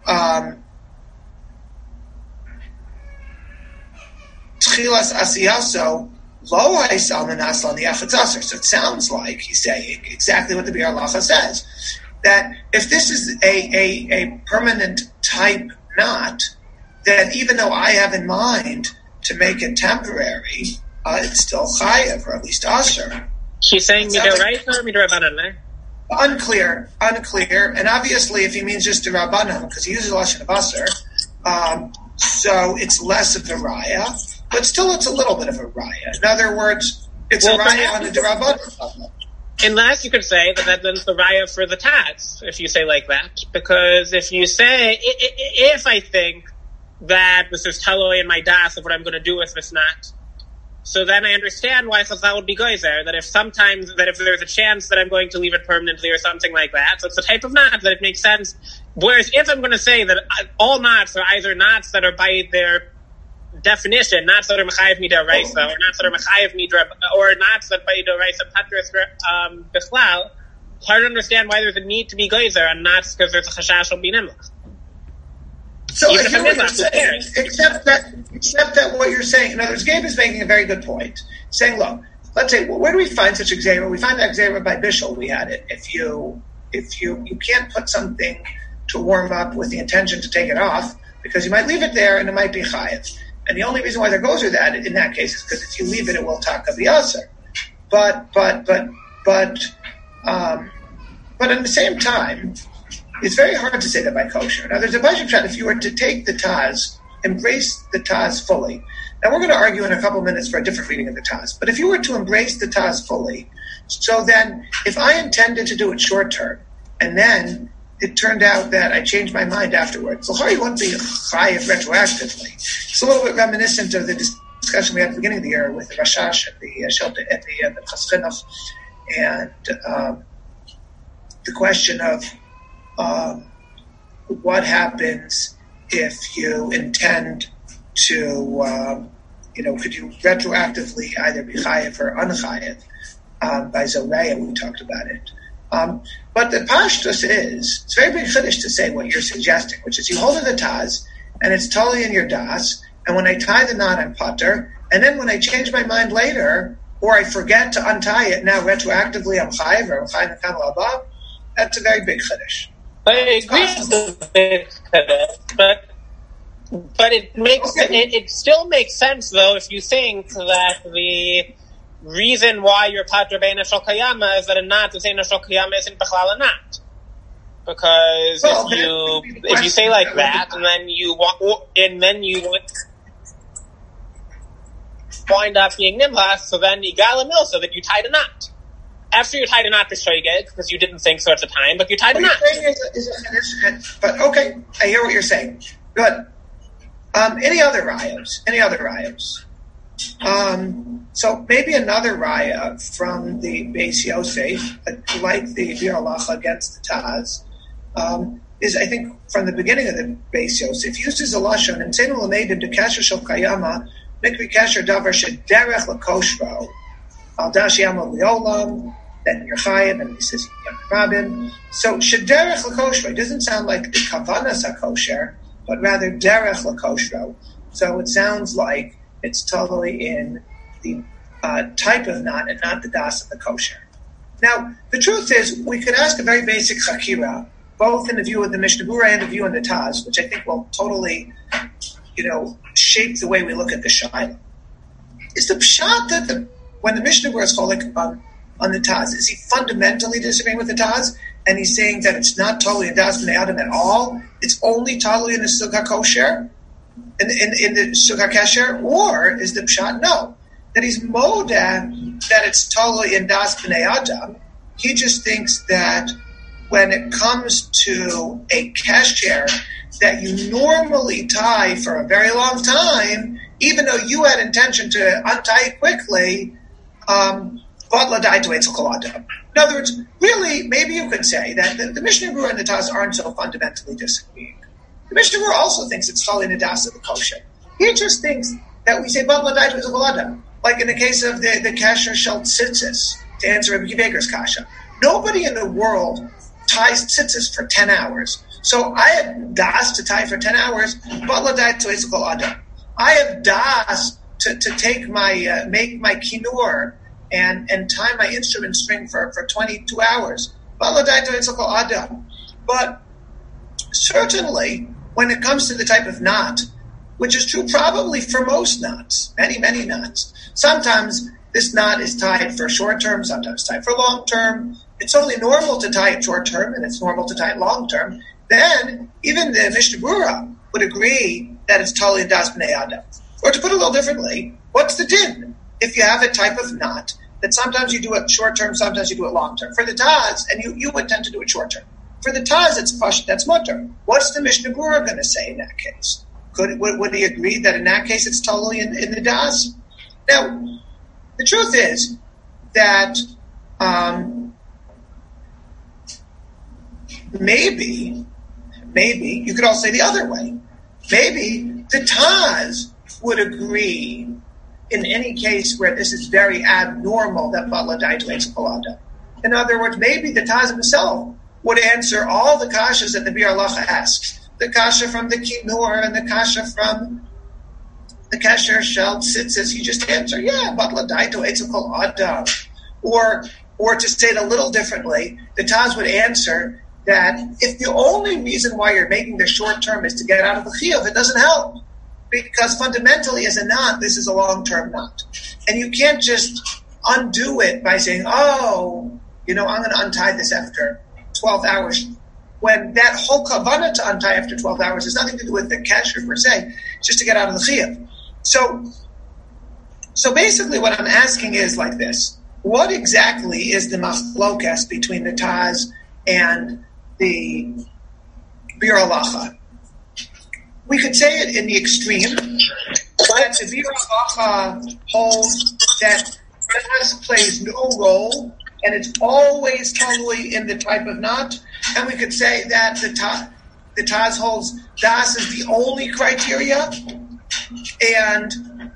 Tchilas Asiyaso Lo Haisa Al Menas Laniach Aser. So it sounds like he's saying exactly what the Biur Halacha says, that if this is a permanent type knot, that even though I have in mind to make it temporary, it's still chayav, or at least asher. He's saying midoraisa or midorabanan there? Unclear. And obviously, if he means just the rabbanan, because he uses lashon of asher, so it's less of a raya, but still it's a little bit of a raya. In other words, it's a raya on the rabbanan level. Unless you could say that that's the raya for the Taz, if you say like that. Because if you say, if I think that this is taloi in my das of what I'm going to do with this knot, so then I understand why that would be goyzer, that if there's a chance that I'm going to leave it permanently or something like that, so it's the type of knot that it makes sense. Whereas if I'm going to say that all knots are either knots that are by their definition, knots that are mechayev midoraisa, or knots that are mechayev midra, or knots that by midoraisa patras bichlal, hard to understand why there's a need to be goyzer on knots because there's a chashash of binimlach. So I hear what you're saying, except that what you're saying, in other words, Gabe is making a very good point, saying, look, let's say, where do we find such a gzera? We find that gzera by Bishul. We had it. If you can't put something to warm up with the intention to take it off, because you might leave it there and it might be chayav. And the only reason why there goes with that in that case is because if you leave it, it will taka v'aser. But at the same time, it's very hard to say that by kosher. Now, there's a bunch of shot. If you were to take the Taz, embrace the Taz fully. Now, we're going to argue in a couple minutes for a different reading of the Taz. But if you were to embrace the Taz fully, so then if I intended to do it short term, and then it turned out that I changed my mind afterwards, so you wouldn't be chayav retroactively. It's a little bit reminiscent of the discussion we had at the beginning of the year with the Rashash and the Shelta and the Chaschinach, and the question of what happens if you intend to, could you retroactively either be chayev or unchayev? By Zoreya, we talked about it. But the pashtus is, it's very big chiddush to say what you're suggesting, which is you hold the taz, and it's totally in your das, and when I tie the knot, I'm putter, and then when I change my mind later, or I forget to untie it, now retroactively I'm chayev, or I'm chayev mekan l'abba. That's a very big chiddush. I agree with the big chiddush, but it still makes sense, though, if you think that the reason why you're pater bein shel kayama is that a knot is in a shel kayama isn't bechlal a knot. Because if you say like that, and then you wind up being nimlas, so then you got a milsa that you tied a knot. After you tied a knot to shoygeg, because you didn't think so at the time, but you tied a knot. But okay, I hear what you're saying. Good. Any other rayos? So maybe another raya from the Beis Yosef, like the Bir Halacha against the Taz, is, I think, from the beginning of the Beis Yosef, uses a lashon and saying l'meidim de kasher shel kayama mikri kasher davar shederech lakoshro al dash yama liolam. Then you're chayev, and he says rabin. So shederech lakoshro doesn't sound like the kavanas hakosher, but rather derech lakoshro. So it sounds like it's totally in the type of knot and not the das of the kosher. Now, the truth is, we could ask a very basic chakira, both in the view of the Mishnah Berurah and the view of the Taz, which I think will totally, shape the way we look at the Shaila. Is the pshat that when the Mishnah Berurah is holding on the Taz, is he fundamentally disagreeing with the Taz, and he's saying that it's not totally in das b'nei adam at all? It's only totally in the Sug HaKosher? In the Sug HaKesher, or is the pshat no, that he's modeh that it's totally in das b'nei adam? He just thinks that when it comes to a kesher that you normally tie for a very long time, even though you had intention to untie it quickly, but ladai to etzel kol adam. In other words, really, maybe you could say that the Mishnah Berurah and the Taz aren't so fundamentally disagreeing. The Mishnah Berurah also thinks it's totally in the das of the kosher. He just thinks that we say but ladai to etzel kol adam, like in the case of the kasher shel tzitzis, to answer Rabbi Akiva's kasha. Nobody in the world ties tzitzis for 10 hours. So I have das to tie for 10 hours, but ladai to etzel kol adam. I have das to take my make my kinur and tie my instrument string for 22 hours. But ladai to etzel kol adam. But certainly, when it comes to the type of knot, which is true probably for most knots, many, many knots, sometimes this knot is tied for short term, sometimes tied for long term. It's only normal to tie it short term, and it's normal to tie it long term. Then, even the Mishnah Berurah would agree that it's totally das b'nei adam. Or to put it a little differently, what's the din if you have a type of knot that sometimes you do it short term, sometimes you do it long term? For the Taz, and you would tend to do it short term. For the Taz, it's pashut, that's mutter. What's the Mishnah Berurah going to say in that case? Would he agree that in that case it's totally in the das? Now, the truth is that maybe you could also say the other way. Maybe the Taz would agree in any case where this is very abnormal that ladai to etzel kol adam. In other words, maybe the Taz himself would answer all the kashas that the Bir Halacha asks. The kasha from the kinur and the kasha from the kasher shel tzitzis. You just answer, yeah, but ladai to etzel kol adam. Or to say it a little differently, the Taz would answer that if the only reason why you're making the short term is to get out of the chiyuv, it doesn't help. Because fundamentally, as a knot, this is a long-term knot. And you can't just undo it by saying, I'm going to untie this after 12 hours. When that whole kavanah to untie after 12 hours has nothing to do with the kasher per se, it's just to get out of the chiyuv. So basically what I'm asking is like this. What exactly is the machlokas between the Taz and the Bir Halacha? We could say it in the extreme. that the Bir Halacha holds that Das plays no role, and it's always totally in the type of knot. And we could say that the Taz holds Das is the only criteria, and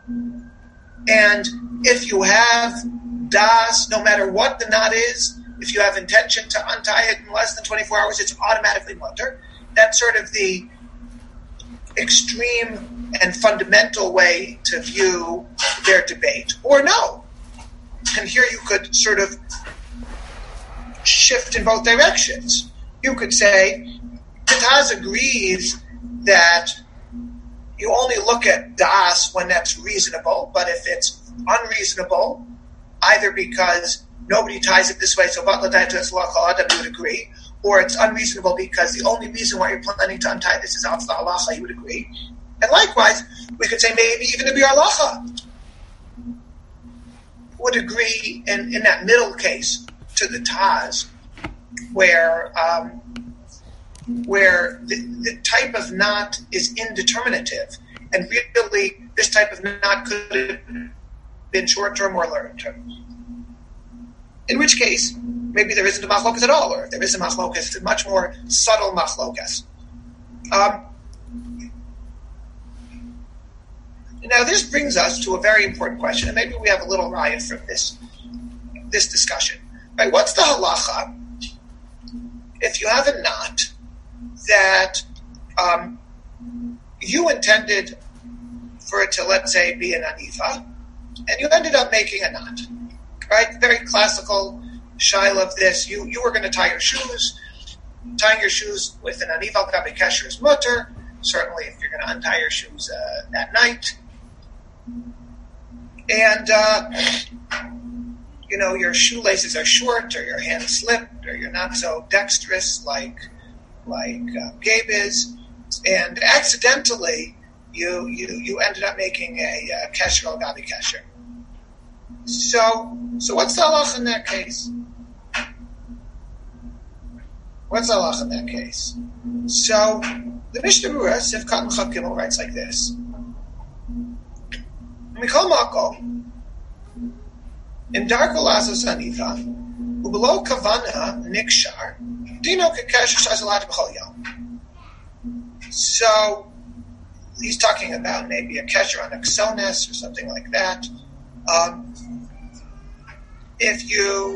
if you have Das, no matter what the knot is, if you have intention to untie it in less than 24 hours, it's automatically mutter. That's sort of the extreme and fundamental way to view their debate. Or no. And here you could sort of shift in both directions. You could say, Taz agrees that you only look at Das when that's reasonable, but if it's unreasonable, either because nobody ties it this way, so Batla Daitas La Adam, you would agree, or it's unreasonable because the only reason why you're planning to untie this is Alpha Halacha, you would agree. And likewise, we could say maybe even the Bir Halacha would agree in that middle case to the Taz, where the type of knot is indeterminative, and really this type of knot could have been short-term or long-term. In which case, maybe there isn't a machlokas at all, or if there is a machlokas, it's a much more subtle machlokas. Now, this brings us to a very important question, and maybe we have a little riot from this discussion. Right? What's the halacha if you have a knot that you intended for it to, let's say, be an anifa, and you ended up making a knot? Right? Very classical shaila of this. You were going to tie your shoes. Tying your shoes with an anifa al-gabi kesher is mutter. Certainly, if you're going to untie your shoes at night. And, your shoelaces are short, or your hand slipped, or you're not so dexterous like Gabe is, and accidentally you ended up making a kesher al-gabi kesher. So what's the halach in that case? What's the halach in that case? So the Mishnah Berurah, Sivkat Mechav Gimel, writes like this: Mikol Makom, in Darko Lazos Anifa, Ubelo Kavana Nikshar, Dino Kekesher Shazalat B'chol Yom. So he's talking about maybe a kesher on a ksones or something like that. If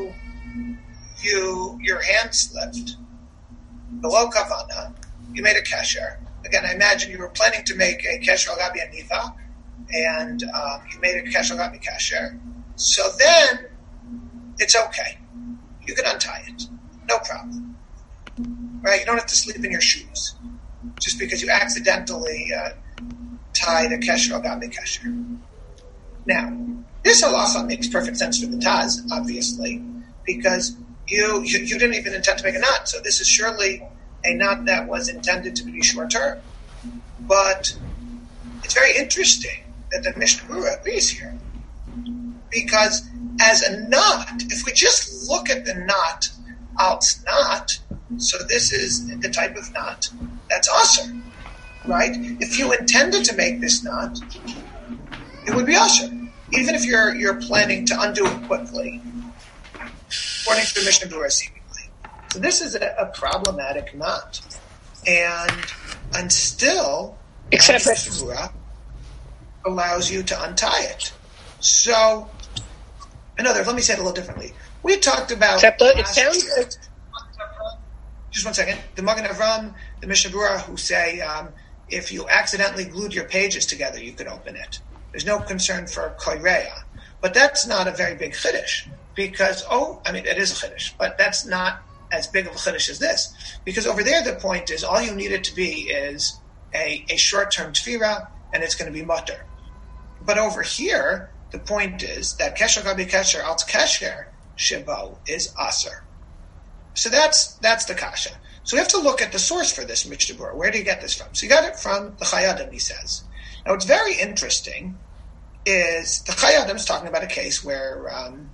your hand slipped below kavana, you made a kesher. Again, I imagine you were planning to make a kesher al gabi aniva, and you made a kesher al gabi kesher. So then it's okay. You can untie it, no problem. Right? You don't have to sleep in your shoes just because you accidentally tied a kesher al gabi kesher. Now, this halacha makes perfect sense for the Taz, obviously, because you didn't even intend to make a knot. So this is surely a knot that was intended to be short term. But it's very interesting that the Mishnah Berurah agrees here, because as a knot, if we just look at the knot, als knot, so this is the type of knot that's asur, right? If you intended to make this knot, it would be asur. Even if you're planning to undo it quickly, according to the Mishnah Berurah, seemingly. So this is a problematic knot, and still, except the Mishnah Berurah allows you to untie it. So, in other words, let me say it a little differently. We talked about it sounds like just one second. The Magen Avram, the Mishnah Berurah, who say if you accidentally glued your pages together, you could open it. There's no concern for koireya. But that's not a very big chiddush, because, it is a chiddush, but that's not as big of a chiddush as this. Because over there, the point is, all you need it to be is a short-term tefira, and it's going to be mutter. But over here, the point is that kesher gabi kesher als kesher shebo is aser. So that's the kasha. So we have to look at the source for this Mishnah Berurah. Where do you get this from? So you got it from the Chayei Adam, he says. Now, what's very interesting is the Chayei Adam is talking about a case where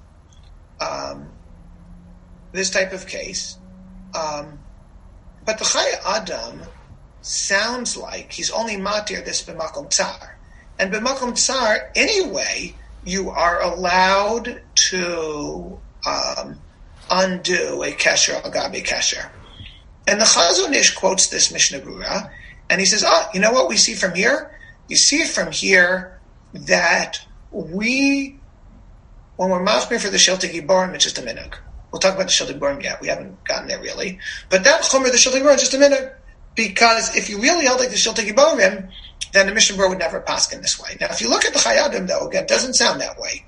this type of case, but the Chayei Adam sounds like he's only matir this b'makom tsar. And b'makom tsar, anyway, you are allowed to undo a kesher al gabi kesher. And the Chazon Ish quotes this Mishnah Berurah, and he says, you know what we see from here? You see from here that when we're machmir for the Shiltei Giborim, it's just a minhag. We'll talk about the Shiltei Giborim yet. We haven't gotten there really. But that Chomer, the Shiltei Giborim, is just a minhag. Because if you really held like the Shiltei Giborim, then the Mishnah Berurah would never paskin this way. Now, if you look at the Chayadim, though, again, it doesn't sound that way.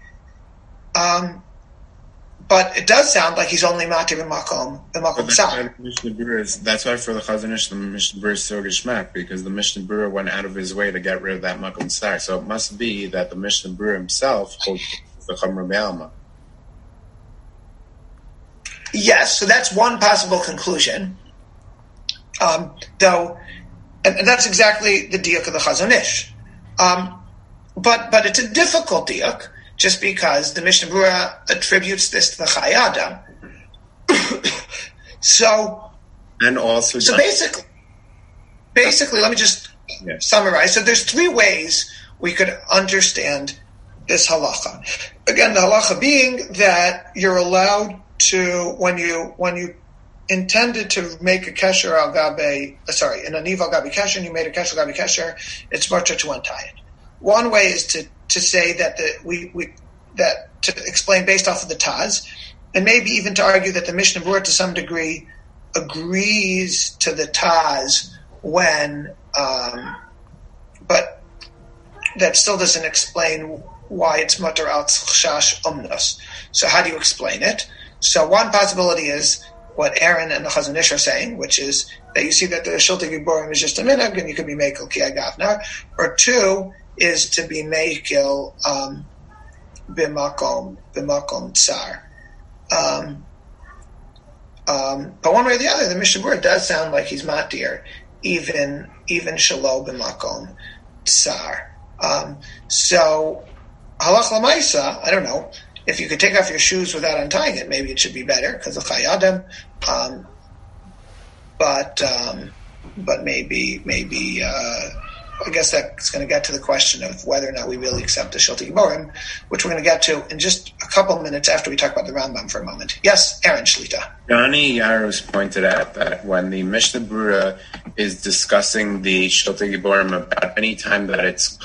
But it does sound like he's only matir b'makom tsar. That's why for the Chazon Ish, the Mishnah Berurah is so geshmak, because the Mishnah Berurah went out of his way to get rid of that makom tsar. So it must be that the Mishnah Berurah himself holds the Chomer Be'alma. Yes, so that's one possible conclusion. Though, and that's exactly the diuk of the Chazon Ish. But it's a difficult diuk, just because the Mishnah Berurah attributes this to the Chayadim. So basically, let me just summarize. So there's three ways we could understand this halacha. Again, the halacha being that you're allowed to, when you intended to make a kesher al gabe, an aniv al gabe kesher, and you made a kesher al gabe kesher, it's mutter to untie it. One way is to say that that to explain based off of the Taz, and maybe even to argue that the Mishnah Berurah to some degree agrees to the Taz when, but that still doesn't explain why it's mutter al chash umnus. So how do you explain it? So one possibility is what Aaron and the Chazon Ish are saying, which is that you see that the Shiltei Giborim is just a minhag, and you could be mekel ki agavnar. Or two is to be mekel b'makom tsar. But one way or the other, the Mishnah Berurah does sound like he's matir, even shelo b'makom tsar. So halach l'maisa, I don't know. If you could take off your shoes without untying it, maybe it should be better because of chayadim. But maybe I guess that's going to get to the question of whether or not we really accept the Shiltei Giborim, which we're going to get to in just a couple minutes after we talk about the Rambam for a moment. Yes, Aaron Shlita. Johnny Yaros pointed out that when the Mishnah Berurah is discussing the Shiltei Giborim about any time that it's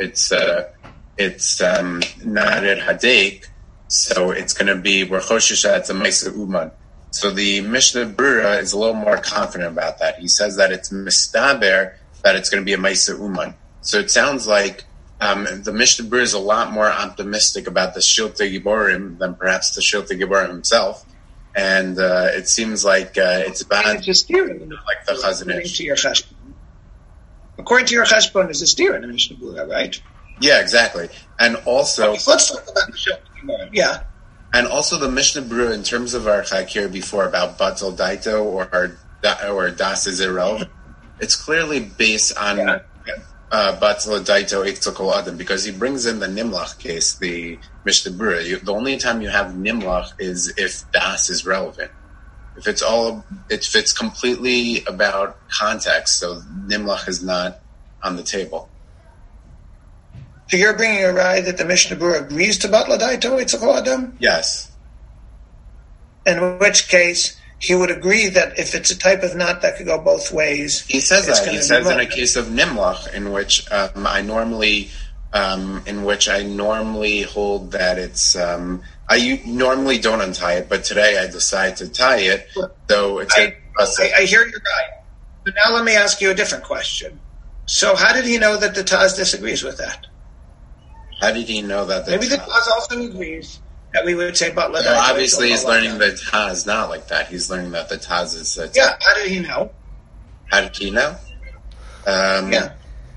Nadir Hadek, so it's going to be where Choshisha, it's a Meisa Uman. So the Mishnah Berurah is a little more confident about that. He says that it's Mistaber, that it's going to be a Meisa Uman. So it sounds like the Mishnah Berurah is a lot more optimistic about the Shiltei Giborim than perhaps the Shiltei Giborim himself. And it seems like it's bad, just like the Chazon Ish. According to your cheshbon, there's a steer in the Mishnah Berurah, right? Yeah, exactly. And also, let's talk about the Shiltei Giborim. Yeah. And also the Mishnah Berurah, in terms of our chakir before about Batal Daito or Das is irrelevant, it's clearly based on Batal Daito Eitzakol Adam, because he brings in the Nimlach case, the Mishnah Berurah. The only time you have Nimlach is if Das is relevant. If it's completely about context, so Nimlach is not on the table. So you're bringing a ride that the Mishnah Berurah agrees to Batal Daito Eitzakol Adam? Yes. In which case, he would agree that if it's a type of knot that could go both ways. He says that. He says in a case of Nimlach, in which I normally hold that it's. I normally don't untie it, but today I decide to tie it. So it's. I hear you're right. But now let me ask you a different question. So how did he know that the Taz disagrees with that? How did he know that? Maybe the Taz also agrees that we would say Batal Daito. Well, obviously, he's learning the Taz not like that. He's learning that the Taz is. Yeah. How did he know? How did he know? Yeah.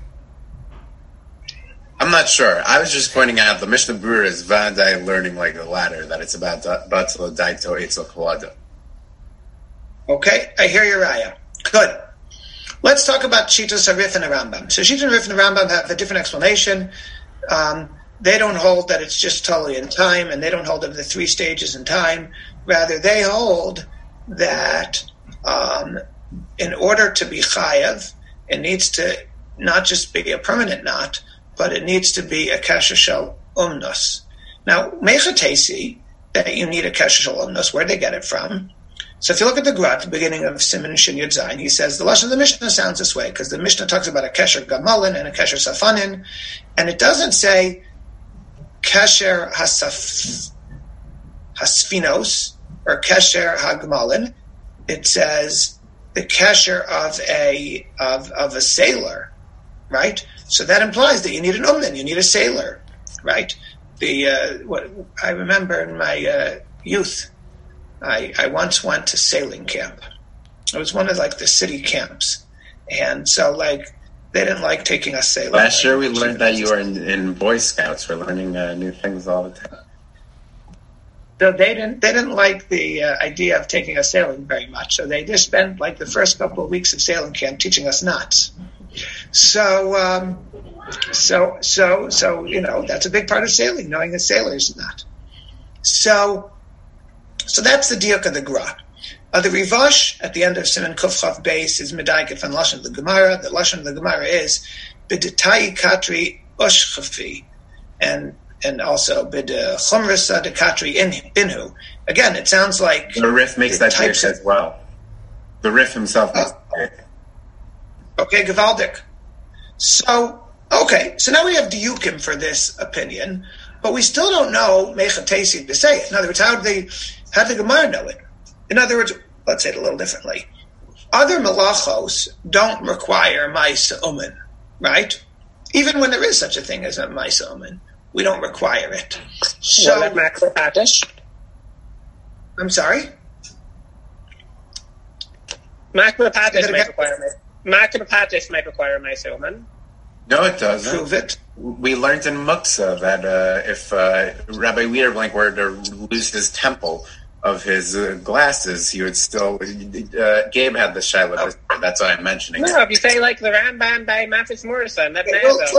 I'm not sure. I was just pointing out the Mishnah Berurah is Vadai learning like the latter, that it's about Batal Daito Eitzakol Adam. Okay, I hear your raya. Good. Let's talk about Shitas Harif and the Rambam. So Shitas Harif and the Rambam have a different explanation. They don't hold that it's just totally in time, and they don't hold that the 3 stages in time. Rather, they hold that in order to be chayav, it needs to not just be a permanent knot, but it needs to be a kesher shel umnus. Now, mechatesi, that you need a kesher shel umnus, where'd they get it from? So if you look at the Gra at the beginning of Siman Shin Yud Zayin, he says the lashon of the Mishnah sounds this way because the Mishnah talks about a kesher gamalin and a kesher safanin, and it doesn't say kesher hasfinos or kesher hagmalin. It says the kesher of a sailor, right? So that implies that you need an ummin, you need a sailor, right? What I remember in my youth. I once went to sailing camp. It was one of the city camps. And so they didn't like taking us sailing. Last year we learned that you were in Boy Scouts. We're learning new things all the time. So they didn't like the idea of taking us sailing very much. So they just spent the first couple of weeks of sailing camp teaching us knots. So that's a big part of sailing, knowing a sailor's knot. So that's the diuk of the Gra. The Rivash at the end of Siman Kuf Chav Beis is medayik from lashon of the Gemara. The lashon of the Gemara is b'detai katri ushchafi, and also b'dechumrasa de katri inhu. Again, it sounds like the Rif makes that diuk as well. The Rif himself makes that. Okay, Gavaldik. So now we have diukim for this opinion, but we still don't know mechatesi to say it. In other words, how did the Gemara know it? In other words, let's say it a little differently. Other malachos don't require ma'isa umin, right? Even when there is such a thing as a ma'isa umin, we don't require it. So, I'm sorry? Makbapatish might require ma'isa umin. No, it doesn't. Prove it. We learned in Muktzah that if Rabbi Wiederblank were to lose his temple of his glasses, he would still. Gabe had the shiloh. That's why I'm mentioning. No, if you say the Rambam by Matis Morrison, that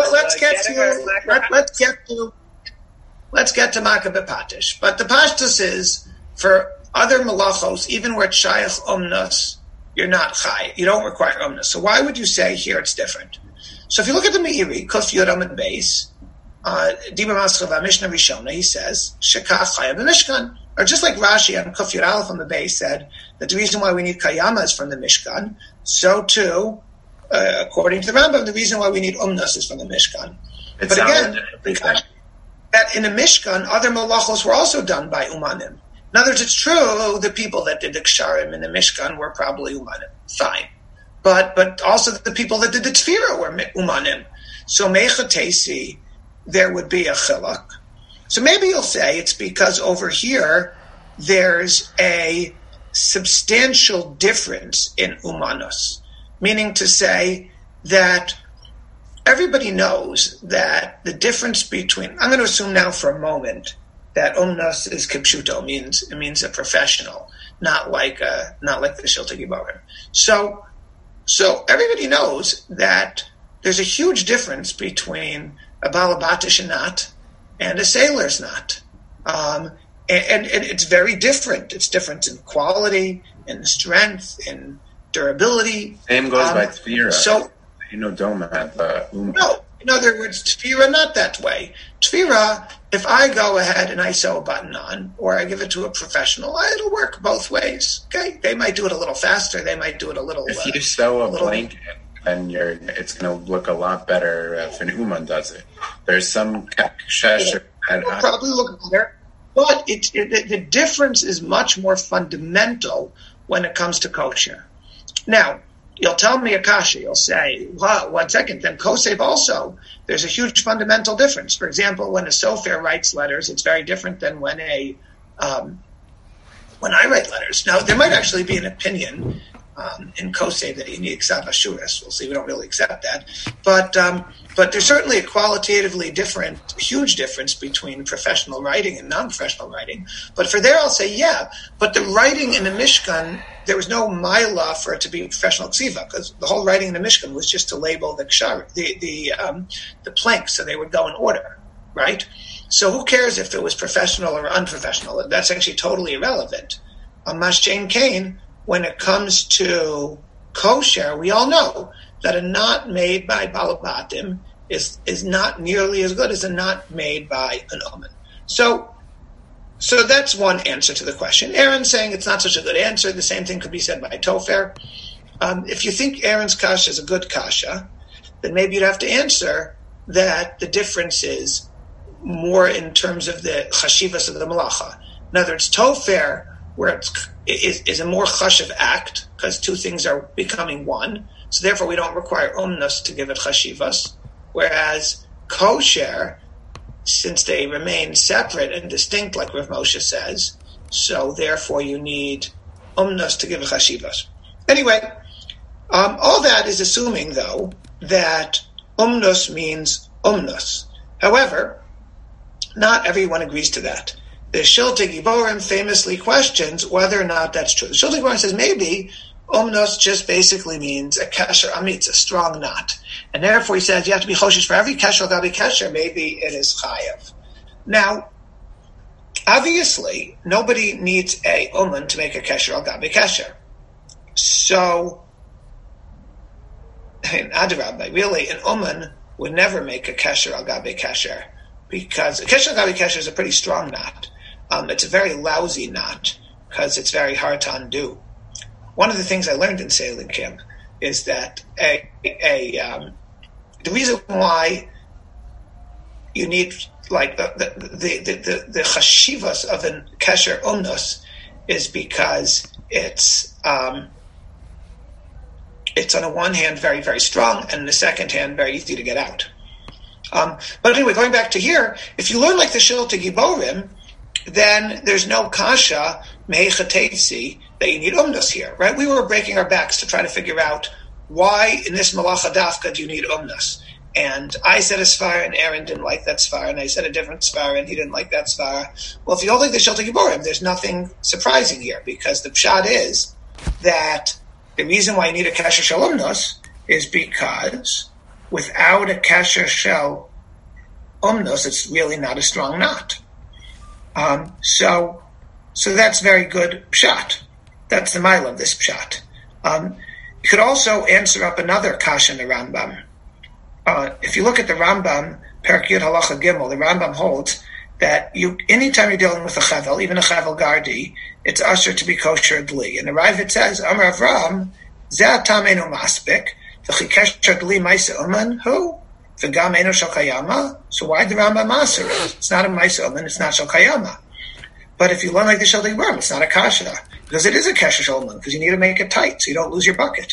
let's get to Makabeh Patish. But the Pashtus is for other malachos, even where it's shayach umnus, you're not chay. You don't require umnus. So why would you say here it's different? So if you look at the Meiri, Kuf Yud Amud Beis, Dibur Maschav Mishnah Rishona, he says Shekach Chaya b'Mishkan, or just like Rashi on Kuf Yud Aleph on the Beis said that the reason why we need Kayama is from the Mishkan. So too, according to the Rambam, the reason why we need Umnus is from the Mishkan. But again, that in the Mishkan, other malachos were also done by Umanim. In other words, it's true the people that did the Ksharim in the Mishkan were probably Umanim. Fine. But also the people that did the Tefirah were Umanim. So Mechatesi, there would be a chiluk. So maybe you'll say it's because over here there's a substantial difference in Umanus. Meaning to say that everybody knows that the difference between, I'm going to assume now for a moment that Umnus is Kipshuto, it means a professional, not like the Shilta Giborim. So everybody knows that there's a huge difference between a balabatish knot and a sailor's knot. And it's very different. It's different in quality, in strength, in durability. Same goes by Tefirah. So, don't have No, in other words, Tefirah not that way. Tefirah, if I go ahead and I sew a button on, or I give it to a professional, it'll work both ways. Okay, they might do it a little faster. They might do it a little. If you sew a blanket, then it's going to look a lot better if an Uman does it. There's some shesh. It'll probably look better, but the difference is much more fundamental when it comes to kosher. Now, you'll tell me Akasha, you'll say, well, 1 second, then Kosev also, there's a huge fundamental difference. For example, when a Sofer writes letters, it's very different than when I write letters. Now, there might actually be an opinion in Kosev that you need Ksav Ashuras. We'll see, we don't really accept that. But there's certainly a qualitatively huge difference between professional writing and non-professional writing. But for there, I'll say, yeah, but the writing in the Mishkan, there was no milah for it to be professional ksiva, because the whole writing in the Mishkan was just to label the kshar, the planks, so they would go in order, right? So who cares if it was professional or unprofessional? That's actually totally irrelevant. Mash'en Kain, when it comes to kosher, we all know that a knot made by balabatim is not nearly as good as a knot made by an omen. So that's one answer to the question. Aaron's saying it's not such a good answer. The same thing could be said by Topher. If you think Aaron's kasha is a good kasha, then maybe you'd have to answer that the difference is more in terms of the chashivas of the malacha. In other words, Topher, where is a more chashiv act, because two things are becoming one, so therefore we don't require omnus to give it chashivas, whereas kosher, since they remain separate and distinct, like Rav Moshe says, so therefore you need omnus to give it chashivas. Anyway, all that is assuming, though, that omnus means omnus. However, not everyone agrees to that. The Shiltei Giborim famously questions whether or not that's true. The Shiltei Giborim says maybe omnos just basically means a kesher amitz, a strong knot. And therefore he says you have to be choshesh for every kesher gabi kesher, maybe it is chayav. Now, obviously, nobody needs a omen to make a kesher al gabi kesher. So, in Adrabah, really, an omen would never make a kesher al gabi kesher, because a kesher al gabi kesher is a pretty strong knot. It's a very lousy knot because it's very hard to undo. One of the things I learned in sailing camp is that the reason why you need like the chashivas of a kesher omnos is because it's on the one hand very, very strong, and on the second hand very easy to get out. But anyway, going back to here, if you learn like the Shiltei Giborim, then there's no kasha mehechatesi that you need umnas here, right? We were breaking our backs to try to figure out why in this malacha dafka do you need umnas. And I said a svara, and Aaron didn't like that svara, and I said a different svara, and he didn't like that svara. Well, if you hold like the Shiltei Giborim, there's nothing surprising here, because the pshat is that the reason why you need a kasher shel umnas is because without a kasher shel umnas, it's really not a strong knot. So that's very good pshat. That's the mile of this pshat. You could also answer up another kasha in the Rambam. If you look at the Rambam, Perek Yud Halacha Gimel, the Rambam holds that anytime you're dealing with a chavel, even a chavel gardi, it's usher to be kosher dli. And the Ravid says, Amar Avram, Zeh Tam Eino Maspik, V'chi Kesher Dli Maisa Uman, who? V'gam Eino Shel Kayama. So why the Rambam Maser it? It's not a Maisa Uman, it's not Shel Kayama. But if you learn like the Shiltei Giborim, it's not a kasha, because it is a kesher shel uman, because you need to make it tight so you don't lose your bucket.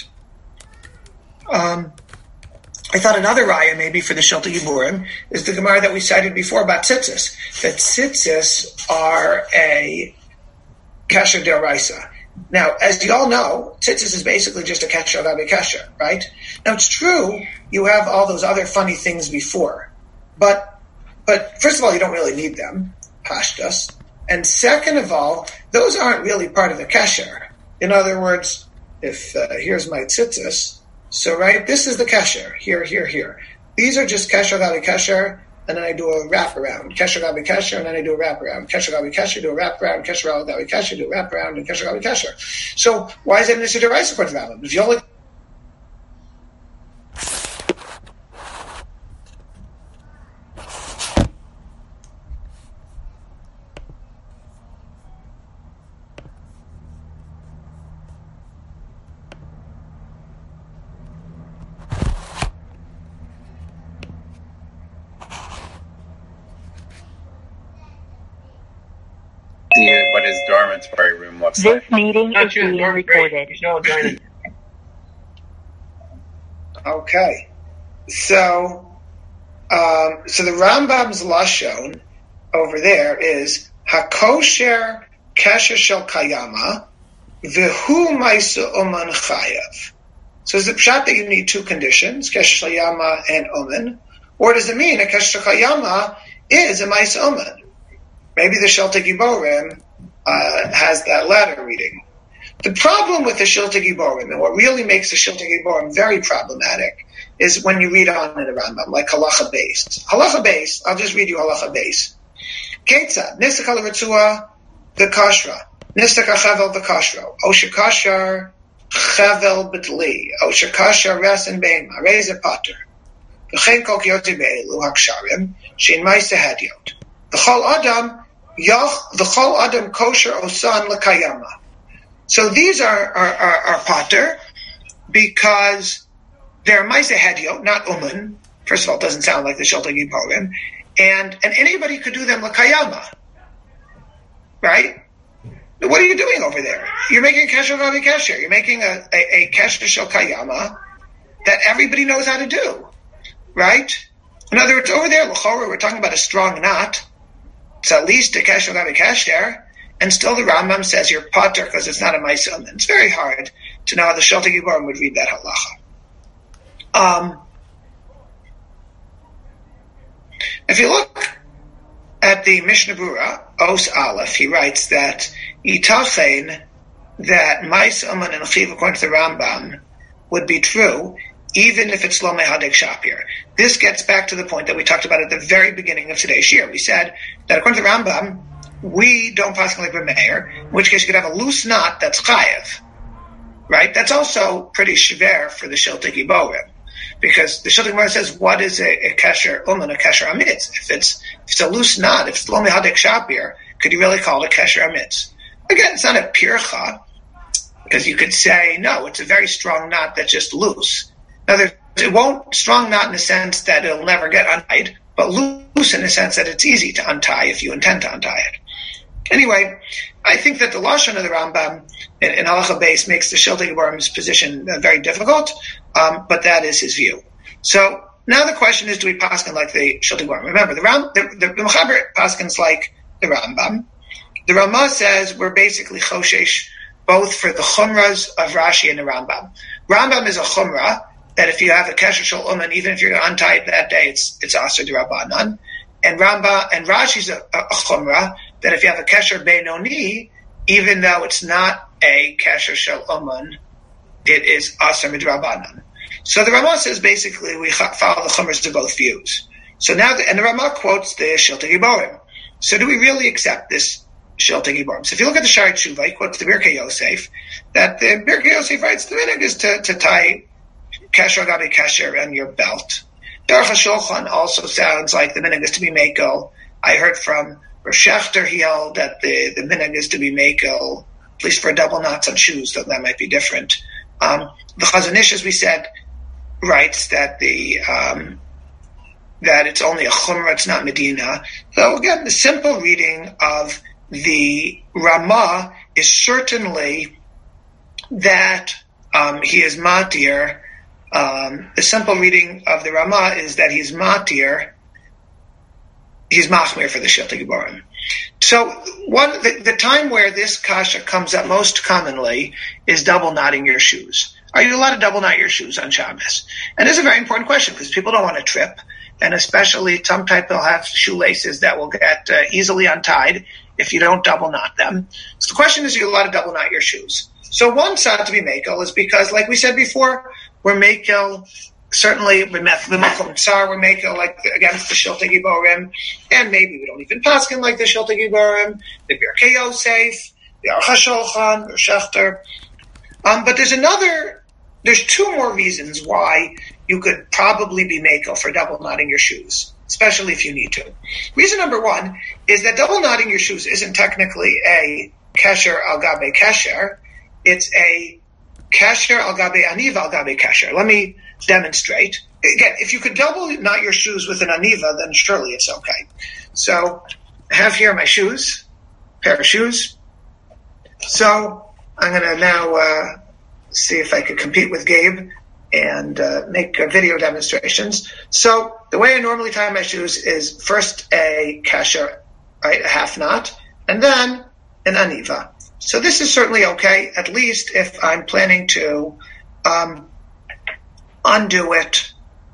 I thought another raya maybe for the Shiltei Giborim is the Gemara that we cited before about tzitzis. That tzitzis are a kesher d'oraisa. Now, as you all know, tzitzis is basically just a kesher gabi kesher, right? Now, it's true you have all those other funny things before, but first of all, you don't really need them, pashtas. And second of all, those aren't really part of the kesher. In other words, if here's my tzitzis, so right, this is the kesher, here. These are just kesher gabi kesher, and then I do a wraparound. Kesher gabi kesher, and then I do a wraparound. Kesher gabi kesher, do a wraparound. Kesher gabi kesher, do a wraparound, and kesher gabi kesher. So why is it an issue to rise according to Rambam? If you only what his dormitory room looks This like. meeting is being recorded. Okay, so the Rambam's lashon over there is hakosher kesher shel kayama v'hu ma'isa uman chayav. So is it pshat that you need two conditions, kesher shel yama and uman, or does it mean a kesher shel kayama is a ma'isa uman? Maybe the Shiltei Giborim has that latter reading. The problem with the Shiltei Giborim, and what really makes the Shiltei Giborim very problematic, is when you read on in the Rambam, like halacha beis. Halacha beis, I'll just read you halacha beis. Ketzad, nisak al ritzua the kashra, nisak achavel the kashro, osher kashar chavel b'tli, osher kashar res and beima, reza pater. V'chein kol kiyotei be'elu haksharim shein ma'aseh hadyot. V'chol adam kosher osan l'kayama. So these are pater because they're ma'aseh hadyot, not uman. First of all, it doesn't sound like the Sheltei Giborim. And anybody could do them l'kayama. Right? What are you doing over there? You're making a kesher gabi kesher. You're making a kesher shel kayama that everybody knows how to do. Right? In other words, over there, l'chora, we're talking about a strong knot. It's at least a kesher gabi kesher. And still the Rambam says you're pater because it's not a ma'aseh. It's very hard to know how the Sheltei Giborim would read that halacha. If you look at the Mishnah Berurah, Os Aleph, he writes that Yitachein, that ma'aseh uman and chiv according to the Rambam would be true, even if it's lo mehadek shapir. This gets back to the point that we talked about at the very beginning of today's year. We said that according to the Rambam, we don't pass like Meir, in which case you could have a loose knot that's chayev. Right? That's also pretty shver for the Sheltei Giborim. Because the Sheltei Giborim says, what is a kesher uman, a kesher amitz? If it's a loose knot, if it's lo mehadek shapir, could you really call it a kesher amitz? Again, it's not a pircha, because you could say, no, it's a very strong knot that's just loose. Now, it won't strong knot in the sense that it'll never get untied, but loose in the sense that it's easy to untie if you intend to untie it. Anyway, I think that the lashon of the Rambam in Halacha Beis makes the Sheltei Giborim's position very difficult, but that is his view. So now the question is, do we paskin like the Sheltei Giborim? Remember, the Mechaber paskins like the Rambam. The Ramah says we're basically choshesh both for the chumras of Rashi and the Rambam. Rambam is a chumrah that if you have a kesher shel uman, even if you're untied that day, it's aser d'Rabbanan. And Rashi's a chumrah that if you have a kesher beinoni, even though it's not a kesher shel uman, it is aser midrabanan. So the Ramah says basically we follow the chumras to both views. So now, and the Ramah quotes the Sheltei Giborim. So do we really accept this Sheltei Giborim? So if you look at the Sha'ar Tshuva, he quotes the Birkei Yosef, that the Birkei Yosef writes the minhag is to tie kesher gabi kesher on your belt. Aruch HaShulchan also sounds like the minhag is to be mekel. I heard from Rosh Shechter, he held that the minhag is to be mekel, at least for double knots on shoes, though that might be different. The Chazon Ish, as we said, writes that that it's only a chumrah, it's not Medina. So again, the simple reading of the Ramah is certainly that he is matir. The simple reading of the Ramah is that he's matir. He's machmir for the Sheltei Giborim. So the time where this kasha comes up most commonly is double knotting your shoes. Are you allowed to double knot your shoes on Shabbos? And this is a very important question because people don't want to trip, and especially some type they'll have shoelaces that will get easily untied if you don't double knot them. So the question is, are you allowed to double knot your shoes? So one side to be mekel is because, like we said before, we're mekel. Certainly, we're mekel like against the Sheltei Giborim, and maybe we don't even paskin like the Sheltei Giborim, the Birkei Yosef, the Aruch HaShulchan, Rosh Shechter. But there's two more reasons why you could probably be mekel for double knotting your shoes, especially if you need to. Reason number one is that double knotting your shoes isn't technically a kesher al gabe kesher. It's a kesher al gabe aniva al gabe kesher. Let me demonstrate. Again, if you could double knot your shoes with an aniva, then surely it's okay. So I have here my shoes, pair of shoes. So I'm going to now see if I could compete with Gabe and make video demonstrations. So the way I normally tie my shoes is first a kesher, right, a half knot, and then an aniva. So this is certainly okay, at least if I'm planning to undo it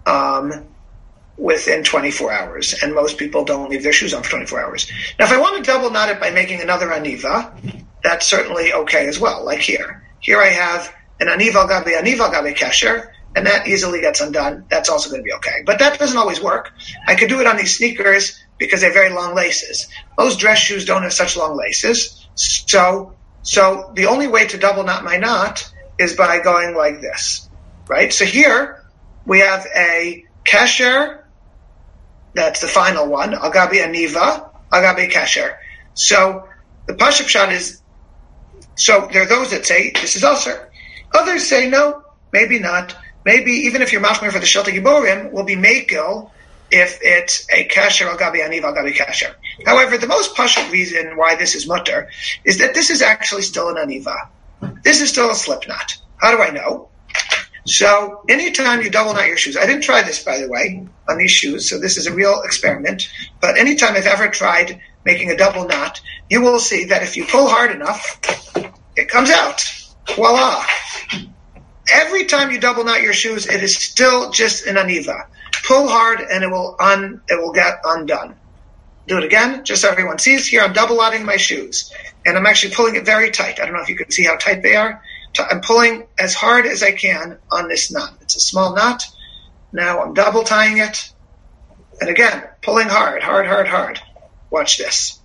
within 24 hours. And most people don't leave their shoes on for 24 hours. Now, if I want to double knot it by making another aniva, that's certainly okay as well, like here. Here I have an aniva gabe kesher, and that easily gets undone. That's also going to be okay. But that doesn't always work. I could do it on these sneakers because they have very long laces. Most dress shoes don't have such long laces. So the only way to double knot my knot is by going like this, right? So here we have a kasher, that's the final one, agabi aniva, agabi kasher. So the Pashup Pshat is, so there are those that say this is Aser. Others say no, maybe not. Maybe even if you're machmir for the Shelta Giborim, will be Mekel if it's a kasher agabi aniva agabi kasher. However, the most Pashup reason why this is mutter is that this is actually still an aniva. This is still a slip knot. How do I know? So anytime you double knot your shoes, I didn't try this, by the way, on these shoes, so this is a real experiment, but anytime I've ever tried making a double knot, you will see that if you pull hard enough, it comes out. Voila. Every time you double knot your shoes, it is still just an aniva. Pull hard and it will get undone. Do it again, just so everyone sees. Here I'm double knotting my shoes, and I'm actually pulling it very tight. I don't know if you can see how tight they are. I'm pulling as hard as I can on this knot. It's a small knot. Now I'm double tying it. And again, pulling hard, hard, hard, hard. Watch this.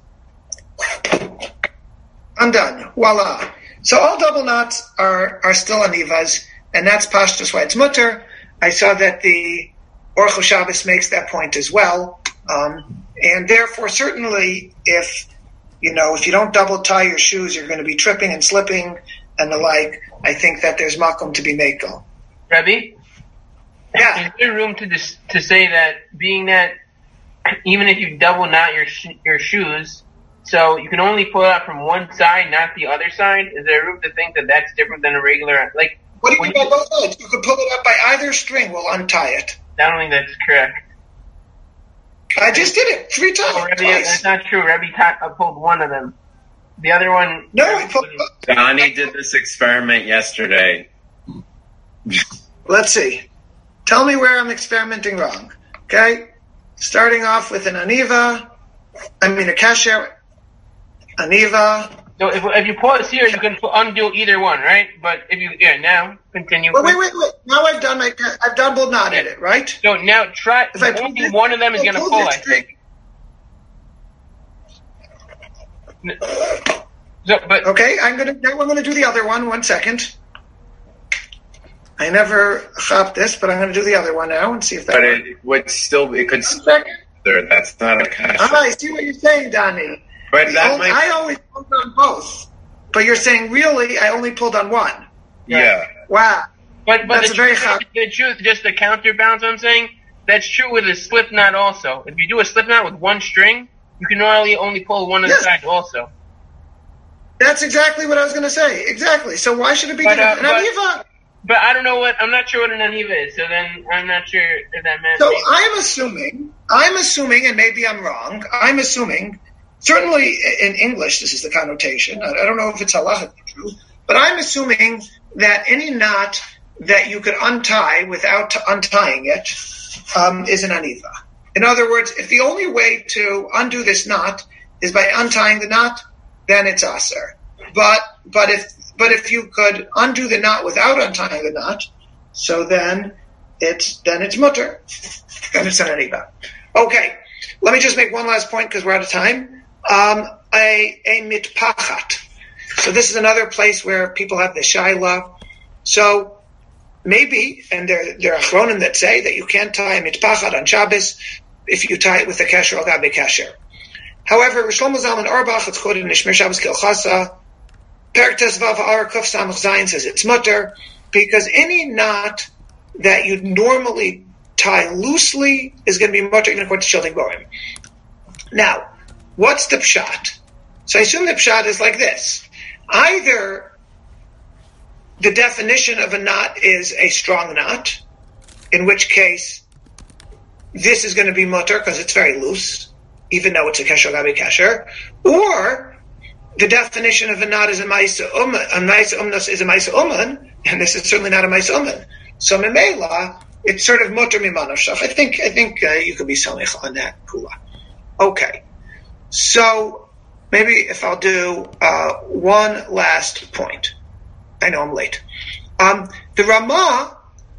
I'm done. Voila. So all double knots are still anivas, and that's pashtus why it's mutter. I saw that the Orcho Shabbos makes that point as well. And therefore, certainly, if you don't double tie your shoes, you're going to be tripping and slipping and the like. I think that there's makom to be mekel. Rebbe? Yeah. Is there room to say that, being that even if you double knot your shoes, so you can only pull it out from one side, not the other side? Is there room to think that that's different than a regular, like? What do you mean by both sides? You could pull it up by either string. We'll untie it. I don't think that's correct. I just did it 3 times. Oh, Rebbe, that's not true. Rebbe pulled one of them. The other one... No, I pulled... Donnie did this experiment yesterday. Let's see. Tell me where I'm experimenting wrong. Okay? Starting off with an aniva. I mean a kasher. Aniva. So if you pause here, you can undo either one, right? But if you... Yeah, now, continue. Wait. Now I've double knotted it, right? So now try... Only one of them is going to pull, I think. Okay, I'm gonna do the other one. 1 second. I never chopped this, but I'm gonna do the other one now and see if that. But it could still. That's not a kasher. I see what you're saying, Donnie. But I only pulled on both. But you're saying really, I only pulled on one. Yeah. Wow. But that's the truth, just the counterbalance. I'm saying that's true with a slip knot also. If you do a slip knot with one string, you can only pull one of the sides also. That's exactly what I was going to say. Exactly. So why should it be different? But I don't know I'm not sure what an aniva is, so then I'm not sure if that meant... So I'm assuming, and maybe I'm wrong, I'm assuming, certainly in English this is the connotation, I don't know if it's halachically true, but I'm assuming that any knot that you could untie without untying it is an aniva. In other words, if the only way to undo this knot is by untying the knot, then it's aser. But if you could undo the knot without untying the knot, so then it's mutter. Then it's an aniva. Okay, let me just make one last point because we're out of time. A mitpachat. So this is another place where people have the shaila. So maybe, and there are achronim that say that you can't tie a mitpachat on Shabbos if you tie it with a kasher al gabe kasher. However, Shlomo Zalman Auerbach, it's quoted in Ishmer Shabbos Kilchasa, Perek Tes Vav Ha'ar Kuf Samach Zayin says it's mutter, because any knot that you normally tie loosely is going to be mutter in accordance to Shelta Giborim. Now, what's the pshat? So I assume the pshat is like this. Either the definition of a knot is a strong knot, in which case this is going to be mutter because it's very loose, even though it's a kasher gabi kasher, or the definition of a knot is a ma'isa umnas is a ma'isa uman, and this is certainly not a ma'isa uman. So memela, it's sort of mutter mimanoshach. I think you could be samech on that kula. Okay, so maybe if I'll do one last point. I know I'm late. The Ramah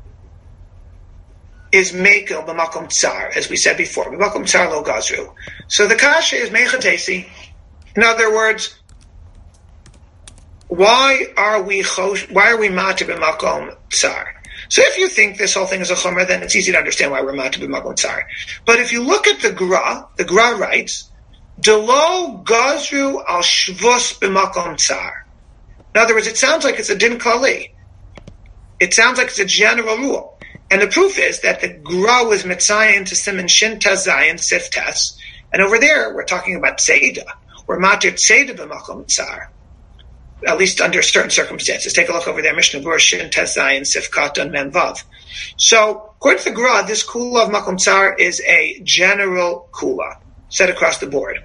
is mekel b'makom tsar, as we said before. B'makom tsar lo gazru. So the kasha is mechatesi. In other words, why are we matir b'makom tsar? So if you think this whole thing is a chumrah, then it's easy to understand why we're matir b'makom tsar. But if you look at the Gra writes, Delo gazru al shvus b'makom tsar. In other words, it sounds like it's a din klali. It sounds like it's a general rule. And the proof is that the Gra was mitzayin to siman shin tazayin sif tes. And over there, we're talking about tzeda. We're matir tzeda b'makom tsar. At least under certain circumstances. Take a look over there, Mishnah Berurah Shin Tes Zayin Sif Katan Mem Vav. So, according to the Gra, this kula of Makom Tsar is a general kula, set across the board.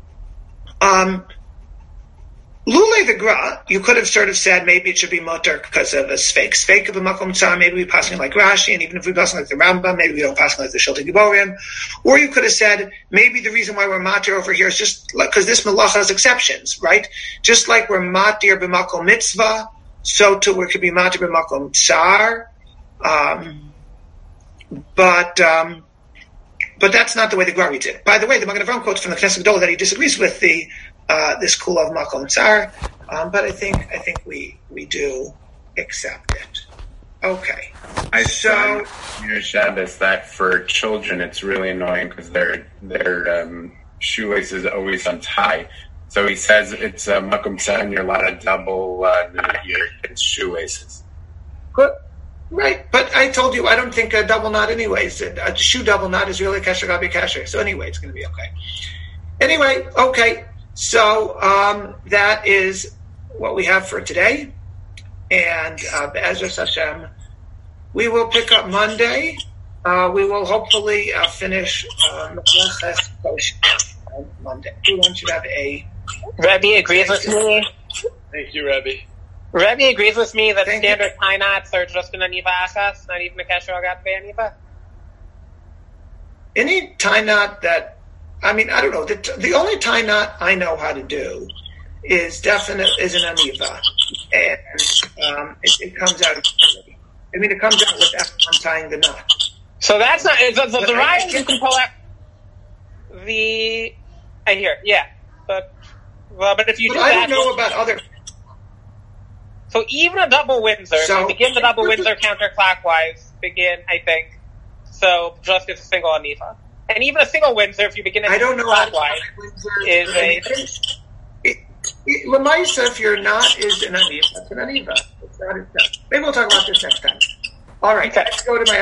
Lule the Gra, you could have sort of said maybe it should be mutter because of a sfeik of a Makom Tsar, maybe we passing like Rashi, and even if we passing like the Rambam, maybe we don't passing like the Shiltei Giborim. Or you could have said maybe the reason why we're matir over here is just because this malacha has exceptions, right? Just like we're matir b'makom mitzvah, so too we could be matir b'makom tsar. But that's not the way the Gra reads it. By the way, the Magen Avraham quotes from the Knesset Gedolah that he disagrees with the this kula of makom tsar, but I think we do accept it. Okay. I saw your Shabbos that for children it's really annoying because their shoelace is always untied. So he says it's makom tsar and you're allowed to double your kids' shoelaces. Good. Right, but I told you I don't think a double knot anyways. A shoe double knot is really kasher gabi kasher. So anyway, it's going to be okay. Anyway, okay. So that is what we have for today. And Be'ezras Hashem, we will pick up Monday. We will hopefully finish Meleches Kosher on Monday. Everyone should have a... Rebbe agrees with me. Thank you, Rebbe. Rebbe agrees with me that standard tie knots are just an aniva achas, not even a kesher agat be'aniva. Any tie knot that... I mean, I don't know. The only tie knot I know how to do is an aniva, and it comes out. I mean, it comes out without untying the knot. So that's not. So the Ryan you can pull out the. I hear, yeah, but if you do I that, don't know about other. So even a double Windsor, if you begin the double Windsor counterclockwise, I think. So just it's a single aniva. And even a single Windsor, if you begin it clockwise, is a... Lamaisa, if your knot is an aniva, it's an aniva. It's not a... Maybe we'll talk about this next time. All right, okay. Let's go to my